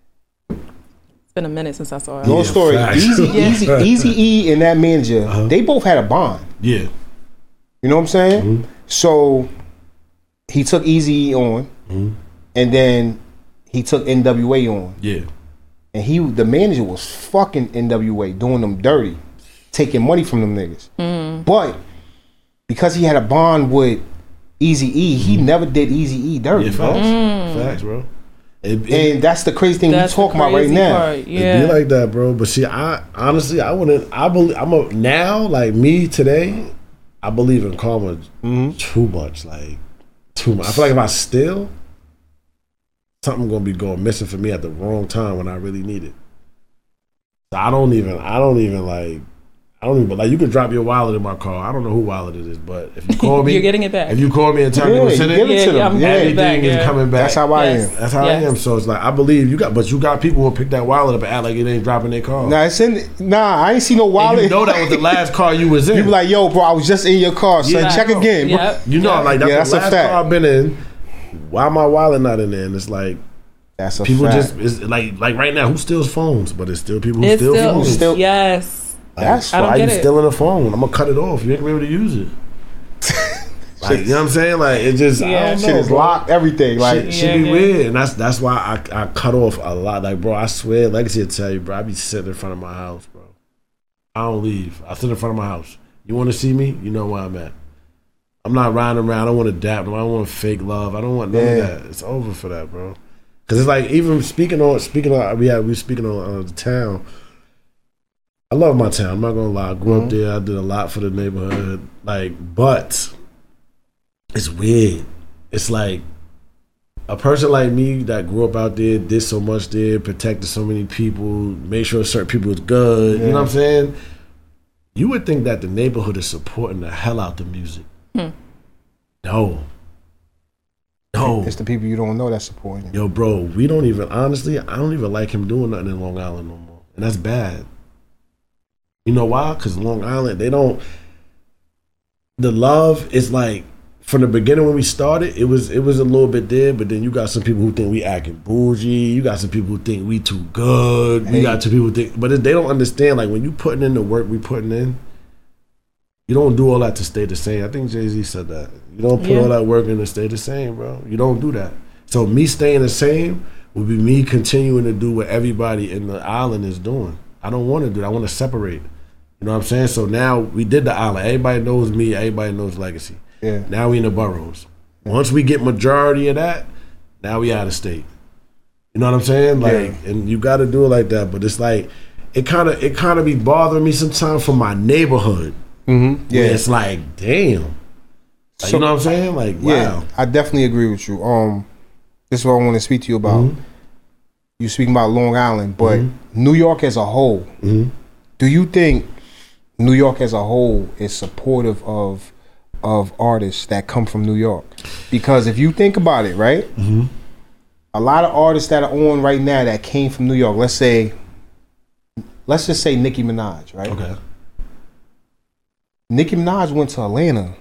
It's been a minute since I saw it. No Yeah, story. facts. Easy, Yeah. Easy, Easy E and that manager, Uh-huh. they both had a bond. Yeah. You know what I'm saying? Mhm. So he took Easy E on, Mhm. and then he took N W A on. Yeah. And he, the manager, was fucking N W A, doing them dirty, taking money from them niggas. But because he had a bond with Easy E, he never did Easy E dirty, Yeah. bro. Facts. Facts, bro. It, it, And that's the crazy thing That's we talking the about right crazy now. part. It Yeah. be like that, bro. But see, I honestly, I wouldn't. I believe I'm a now, like me today. I believe in karma too much, like too much. I feel like if I steal, something gonna be going missing for me at the wrong time when I really need it. So I don't even. I don't even like. I don't even like. You could drop your wallet in my car. I don't know who wallet it is, but if you call me, You're getting it back. If you call me and tell me Yeah, to send give it, it to them. I'm Yeah, getting it everything back, is yeah. coming back. That's how I Yes. am. That's how Yes. I am. So it's like I believe you got, but you got people who pick that wallet up and act like it ain't dropping their car. Nah, it's in, nah, I ain't see no And wallet. you know that was the last car you was in. You be like, yo, bro, I was just in your car, son. Yeah. Check again, bro. Yep. you know, Yep. like that's, Yeah, that's the a last fact. car I've been in. Why my wallet not in there? And it's like That's a people fact. just it's like like right now, who steals phones? But it's still people who It's steal still, phones. Still- yes. Like, That's I don't why get you it. stealing a phone? I'm gonna cut it off. You ain't gonna be able to use it. Like you know what I'm saying? Like it just I Yeah. don't know, Shit is bro. locked, everything. Like, Shit, shit Yeah, be yeah. weird, and that's that's why I I cut off a lot. Like, bro, I swear, Legacy will tell you, bro, I be sitting in front of my house, bro. I don't leave. I sit in front of my house. You want to see me? You know where I'm at. I'm not riding around. I don't want to dap them. I don't want fake love. I don't want none Yeah. of that. It's over for that, bro. Because it's like even speaking on speaking on we had we were speaking on uh, the town. I love my town. I'm not gonna lie. I grew up there. I did a lot for the neighborhood. Like, but it's weird. It's like a person like me that grew up out there, did so much there, protected so many people, made sure certain people was good. Yeah. You know what I'm saying? You would think that the neighborhood is supporting the hell out the music. Hmm. No. No. It's the people you don't know that's supporting you. Yo, bro, we don't even, honestly, I don't even like him doing nothing in Long Island no more. And that's bad. You know why? Because Long Island, they don't, the love is like, from the beginning when we started, it was it was a little bit there, but then you got some people who think we acting bougie. You got some people who think we too good. Hey. You got some people who think, but they don't understand, like, when you putting in the work we putting in, you don't do all that to stay the same. I think Jay-Z said that. You don't put yeah. all that work in to stay the same, bro. You don't do that. So me staying the same would be me continuing to do what everybody in the island is doing. I don't want to do that. I want to separate. You know what I'm saying? So now we did the island. Everybody knows me. Everybody knows Legacy. Yeah. Now we in the boroughs. Once we get majority of that, now we out of state. You know what I'm saying? Like, yeah. and you got to do it like that. But it's like, it kind of it kind of be bothering me sometimes from my neighborhood. Mm-hmm. Yeah, it's like, damn. Like, so, you know what I'm saying? Like, wow. Yeah, I definitely agree with you. Um, this is what I want to speak to you about. Mm-hmm. You speaking about Long Island, but mm-hmm. New York as a whole. Mm-hmm. Do you think New York as a whole is supportive of of artists that come from New York? Because if you think about it, right, mm-hmm. a lot of artists that are on right now that came from New York, let's say, let's just say Nicki Minaj, right? Okay. Nicki Minaj went to Atlanta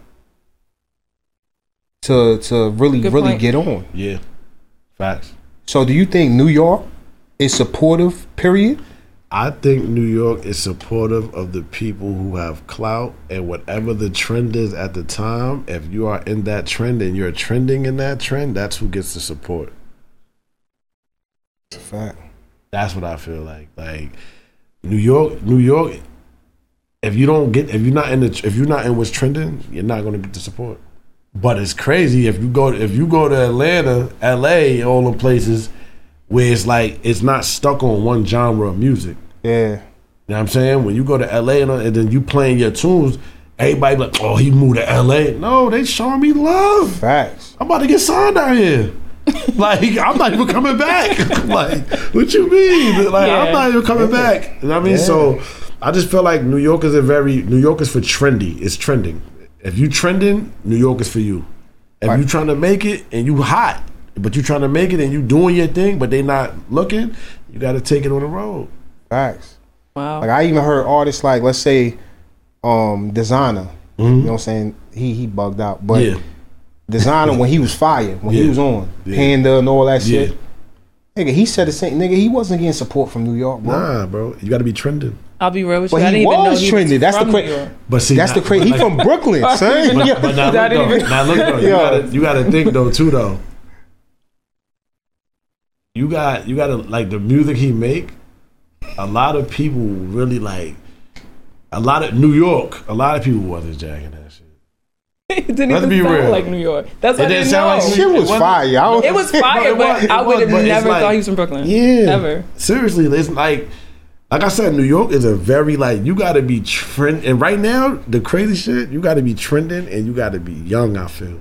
to to really Good really point. get on. Yeah, facts. So do you think New York is supportive, period? I think New York is supportive of the people who have clout, and whatever the trend is at the time, if you are in that trend and you're trending in that trend, that's who gets the support. It's a fact. That's what I feel like. Like New York, New York. If you don't get, if you're not in the, if you're not in what's trending, you're not going to get the support. But it's crazy if you go, if you go to Atlanta, L A, all the places where it's like it's not stuck on one genre of music. Yeah. You know what I'm saying? When you go to L A and, and then you playing your tunes, everybody like, oh, he moved to L A. No, they showing me love. Facts. I'm about to get signed out here. Like, I'm not even coming back. Like, what you mean? Like, yeah. I'm not even coming yeah. back. You know what I mean? Yeah. So I just feel like New York is a very, New York is for trendy. It's trending. If you trending, New York is for you. If right. you trying to make it and you hot, but you trying to make it and you doing your thing, but they not looking, you got to take it on the road. Facts. Wow. Like, I even heard artists like, let's say, um, Designer. Mm-hmm. You know what I'm saying? He he bugged out. But yeah. Designer, when he was fire, when yeah. he was on, yeah. Panda and all that shit. Yeah. Nigga, he said the same. Nigga, he wasn't getting support from New York, bro. Nah, bro. You got to be trending. I'll be real with you. But I he didn't was even know he trending. was That's from the crazy. But see, that's now, the crazy. He from Brooklyn, son. But, but now, look though, now look though. You gotta, you gotta think though too though. You got, you gotta like the music he make. A lot of people really like. A lot of New York. A lot of people wasn't jacking that shit. It didn't Let's even sound real. like New York. That's what I didn't sound know. Like shit was fire. It was fire, but I would have never like, thought he was from Brooklyn. Yeah, ever. Seriously, it's like, like I said, New York is a very like you got to be trend. And right now, the crazy shit, you got to be trending and you got to be young. I feel.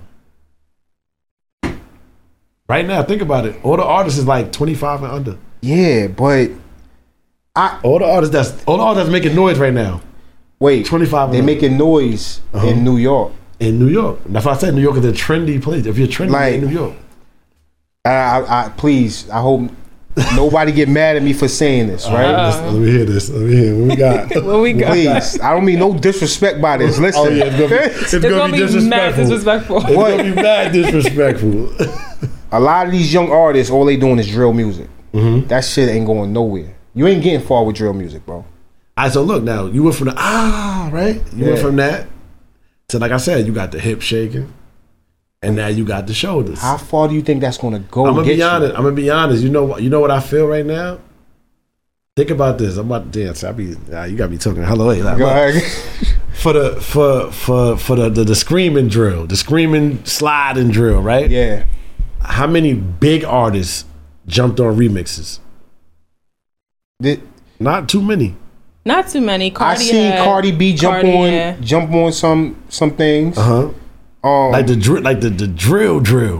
Right now, think about it. All the artists is like twenty-five and under. Yeah, but I all the artists that's all the artists that's making noise right now. Wait, twenty-five. They're making noise uh-huh. in New York. In New York, that's why I said New York is a trendy place. If you're trendy like, in New York, I, I, I please, I hope nobody get mad at me for saying this, right? Uh, let me hear this. Let me hear what we got. What we got? Please, I don't mean no disrespect by this. Listen, oh yeah, it's gonna be, it's it's gonna gonna be be disrespectful. Mad disrespectful. It's gonna be mad disrespectful. A lot of these young artists, all they doing is drill music. Mm-hmm. That shit ain't going nowhere. You ain't getting far with drill music, bro. All right, so look now, you went from the ah right, you yeah. went from that. So like I said, you got the hip shaking, and now you got the shoulders. How far do you think that's gonna go? I'm gonna be you? honest. I'm gonna be honest. You know what? You know what I feel right now. Think about this. I'm about to dance. I be. Uh, you got me talking. Hello, hey, like, go ahead. For the for for for the, the the screaming drill, the screaming sliding drill, right? Yeah. How many big artists jumped on remixes? Did, Not too many. Not too many. Cardi I seen had, Cardi B jump Cardi, on yeah. jump on some some things. Uh huh. Um, like the drill, like the, the drill drill.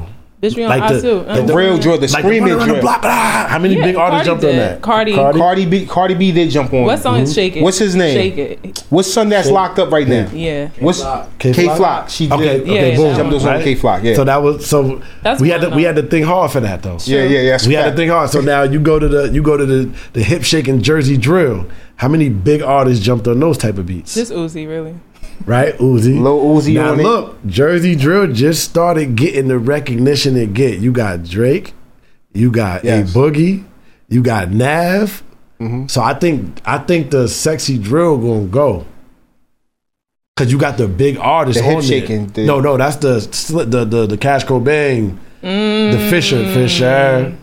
Bitch, we on Like I the- too. like Uh, The real drill, the Like the screaming running on the drill. block, ah, how many Yeah, big artists Cardi jumped on did. that? Cardi. Cardi. Cardi B, Cardi B did jump on. What it. song is Shake It? What's his name? Shake It. What's son that's locked up right now? Yeah. What's K K Flock? Flock? She Okay, did. okay, Yeah, boom. that Jumped one. on K Flock. Yeah. So that was so That's we had to one, we though. had to think hard for that though. yeah, yeah, yeah. that's We had to fact. think hard. So now you go to the you go to the the hip shaking Jersey drill. How many big artists jumped on those type of beats? Just Uzi, really. Right, Uzi. Lil Uzi Now on it. look, Jersey drill just started getting the recognition it get. You got Drake, you got Yes. A Boogie, you got Nav. Mm-hmm. So I think I think the sexy drill gonna go. Cause you got the big artists The hip on shaking, there. the- No, no, that's the sli- the the the Cash Cobain, the Fisher Fisher.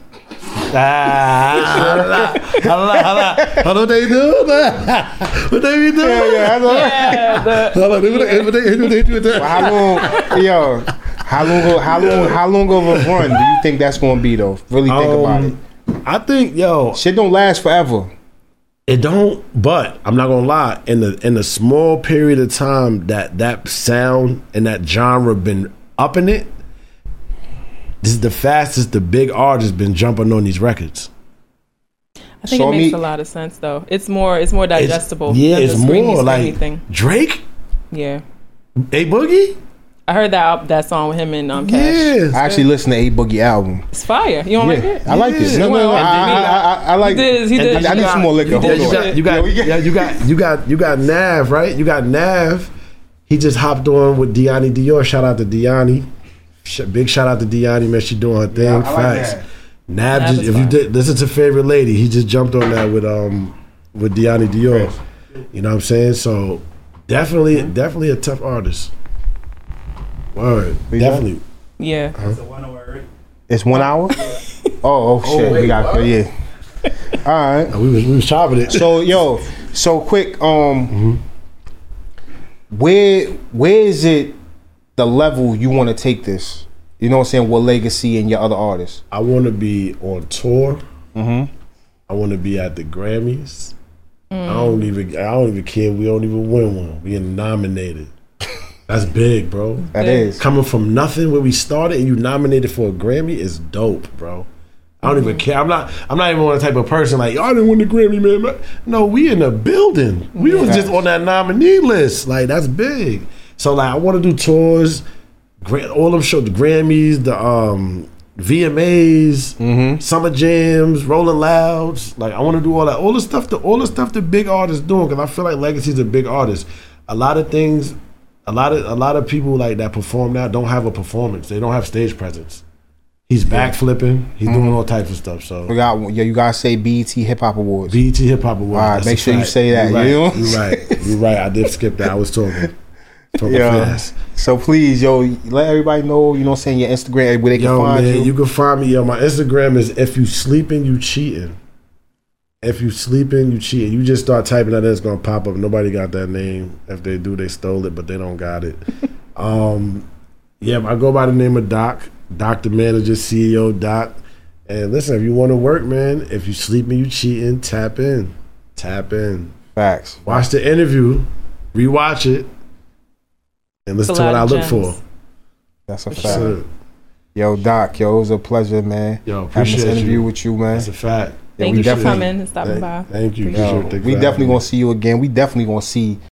Ah, hala, hala, hala, they do that. What they be doing? Yeah, yeah. That's all right. Yeah, the, Hala, they- they- they- they- they do that. How long, yo? How long? How long? How long of a run do you think that's going to be though? Really think about it. Um, I think yo, Shit don't last forever. it don't. But I'm not gonna lie. In the in the small period of time that that sound and that genre been upping it, this is the fastest the big artists been jumping on these records. I think So it makes me- a lot of sense though. It's more it's more It's- digestible. yeah, than it's the screamy, more like screamy thing. Drake, Yeah. A Boogie. I heard that that song with him and um Cash. Yeah, I actually listened to A Boogie album. It's fire. You don't like Yeah, it? I like it. Yeah. No, no, no. Well, I, I, I, I like He did. He did. I, I need some more liquor. You, Hold you on. got, you got, Yeah, we yeah, you got, you got, you got Nav, right? You got Nav. He just hopped on with Deani Dior. Shout out to Deani. Sh- Big shout out to Deani, man. She doing her thing. Yeah, I like Facts. that. Nav, Nav just, is if you fire. did, listen to Favorite Lady. He just jumped on that with um with Deani Dior. You know what I'm saying? So definitely, definitely a tough artist. Word, We definitely. Yeah. It's one hour. Oh, oh shit. we got yeah. All right. We was we was chopping it. So yo, so quick. Um, where where is it? The level you want to take this? You know what I'm saying? With Legacy and your other artists. I want to be on tour. Mm-hmm. I want to be at the Grammys. I don't even. I don't even care. We don't even win one. We getting nominated. That's big, bro. That Yeah. is. Coming from nothing where we started and you nominated for a Grammy is dope, bro. I don't even care. I'm not. I'm not even one of the type of person like I didn't win the Grammy, man. No, we in the building. We was just on that nominee list. Like that's big. So like I want to do tours, gra- all them shows, the Grammys, the um, V M As, Summer Jams, Rolling Louds. Like I want to do all that, all the stuff, the all the stuff the big artists doing because I feel like Legacy's a big artist. A lot of things, a lot of a lot of people like that perform now don't have a performance. They don't have stage presence. He's backflipping. He's doing all types of stuff. So We got yeah. You gotta say B E T Hip Hop Awards. B E T Hip Hop Awards. All right, that's make a sure you fact. say that, You're right. you know? You're right. You're right. I did skip that. I was talking. Talking Yeah. fast. So please, yo, let everybody know. You know, what I'm saying your Instagram where they can Yo, find man, you. you can find me. Yo, my Instagram is if you sleeping, you cheating. If you sleeping, you cheating. You just start typing that in, it's gonna pop up. Nobody got that name. If they do, they stole it, but they don't got it. um, yeah, I go by the name of Doc, Doctor Manager, C E O Doc. And listen, if you want to work, man, if you sleeping, you cheating, tap in, tap in. Facts. Watch the interview, rewatch it, and listen It's to a what lot I of look gems. for. That's a fact. That's it. Yo, Doc, yo, it was a pleasure, man. Yo, having this appreciate interview you. with you, man. That's a fact. Yeah, Thank we you for definitely- coming and stopping Thank, by. thank you. Appreciate Yo, Appreciate it. Thank you we for definitely having me. gonna see you again. We definitely gonna see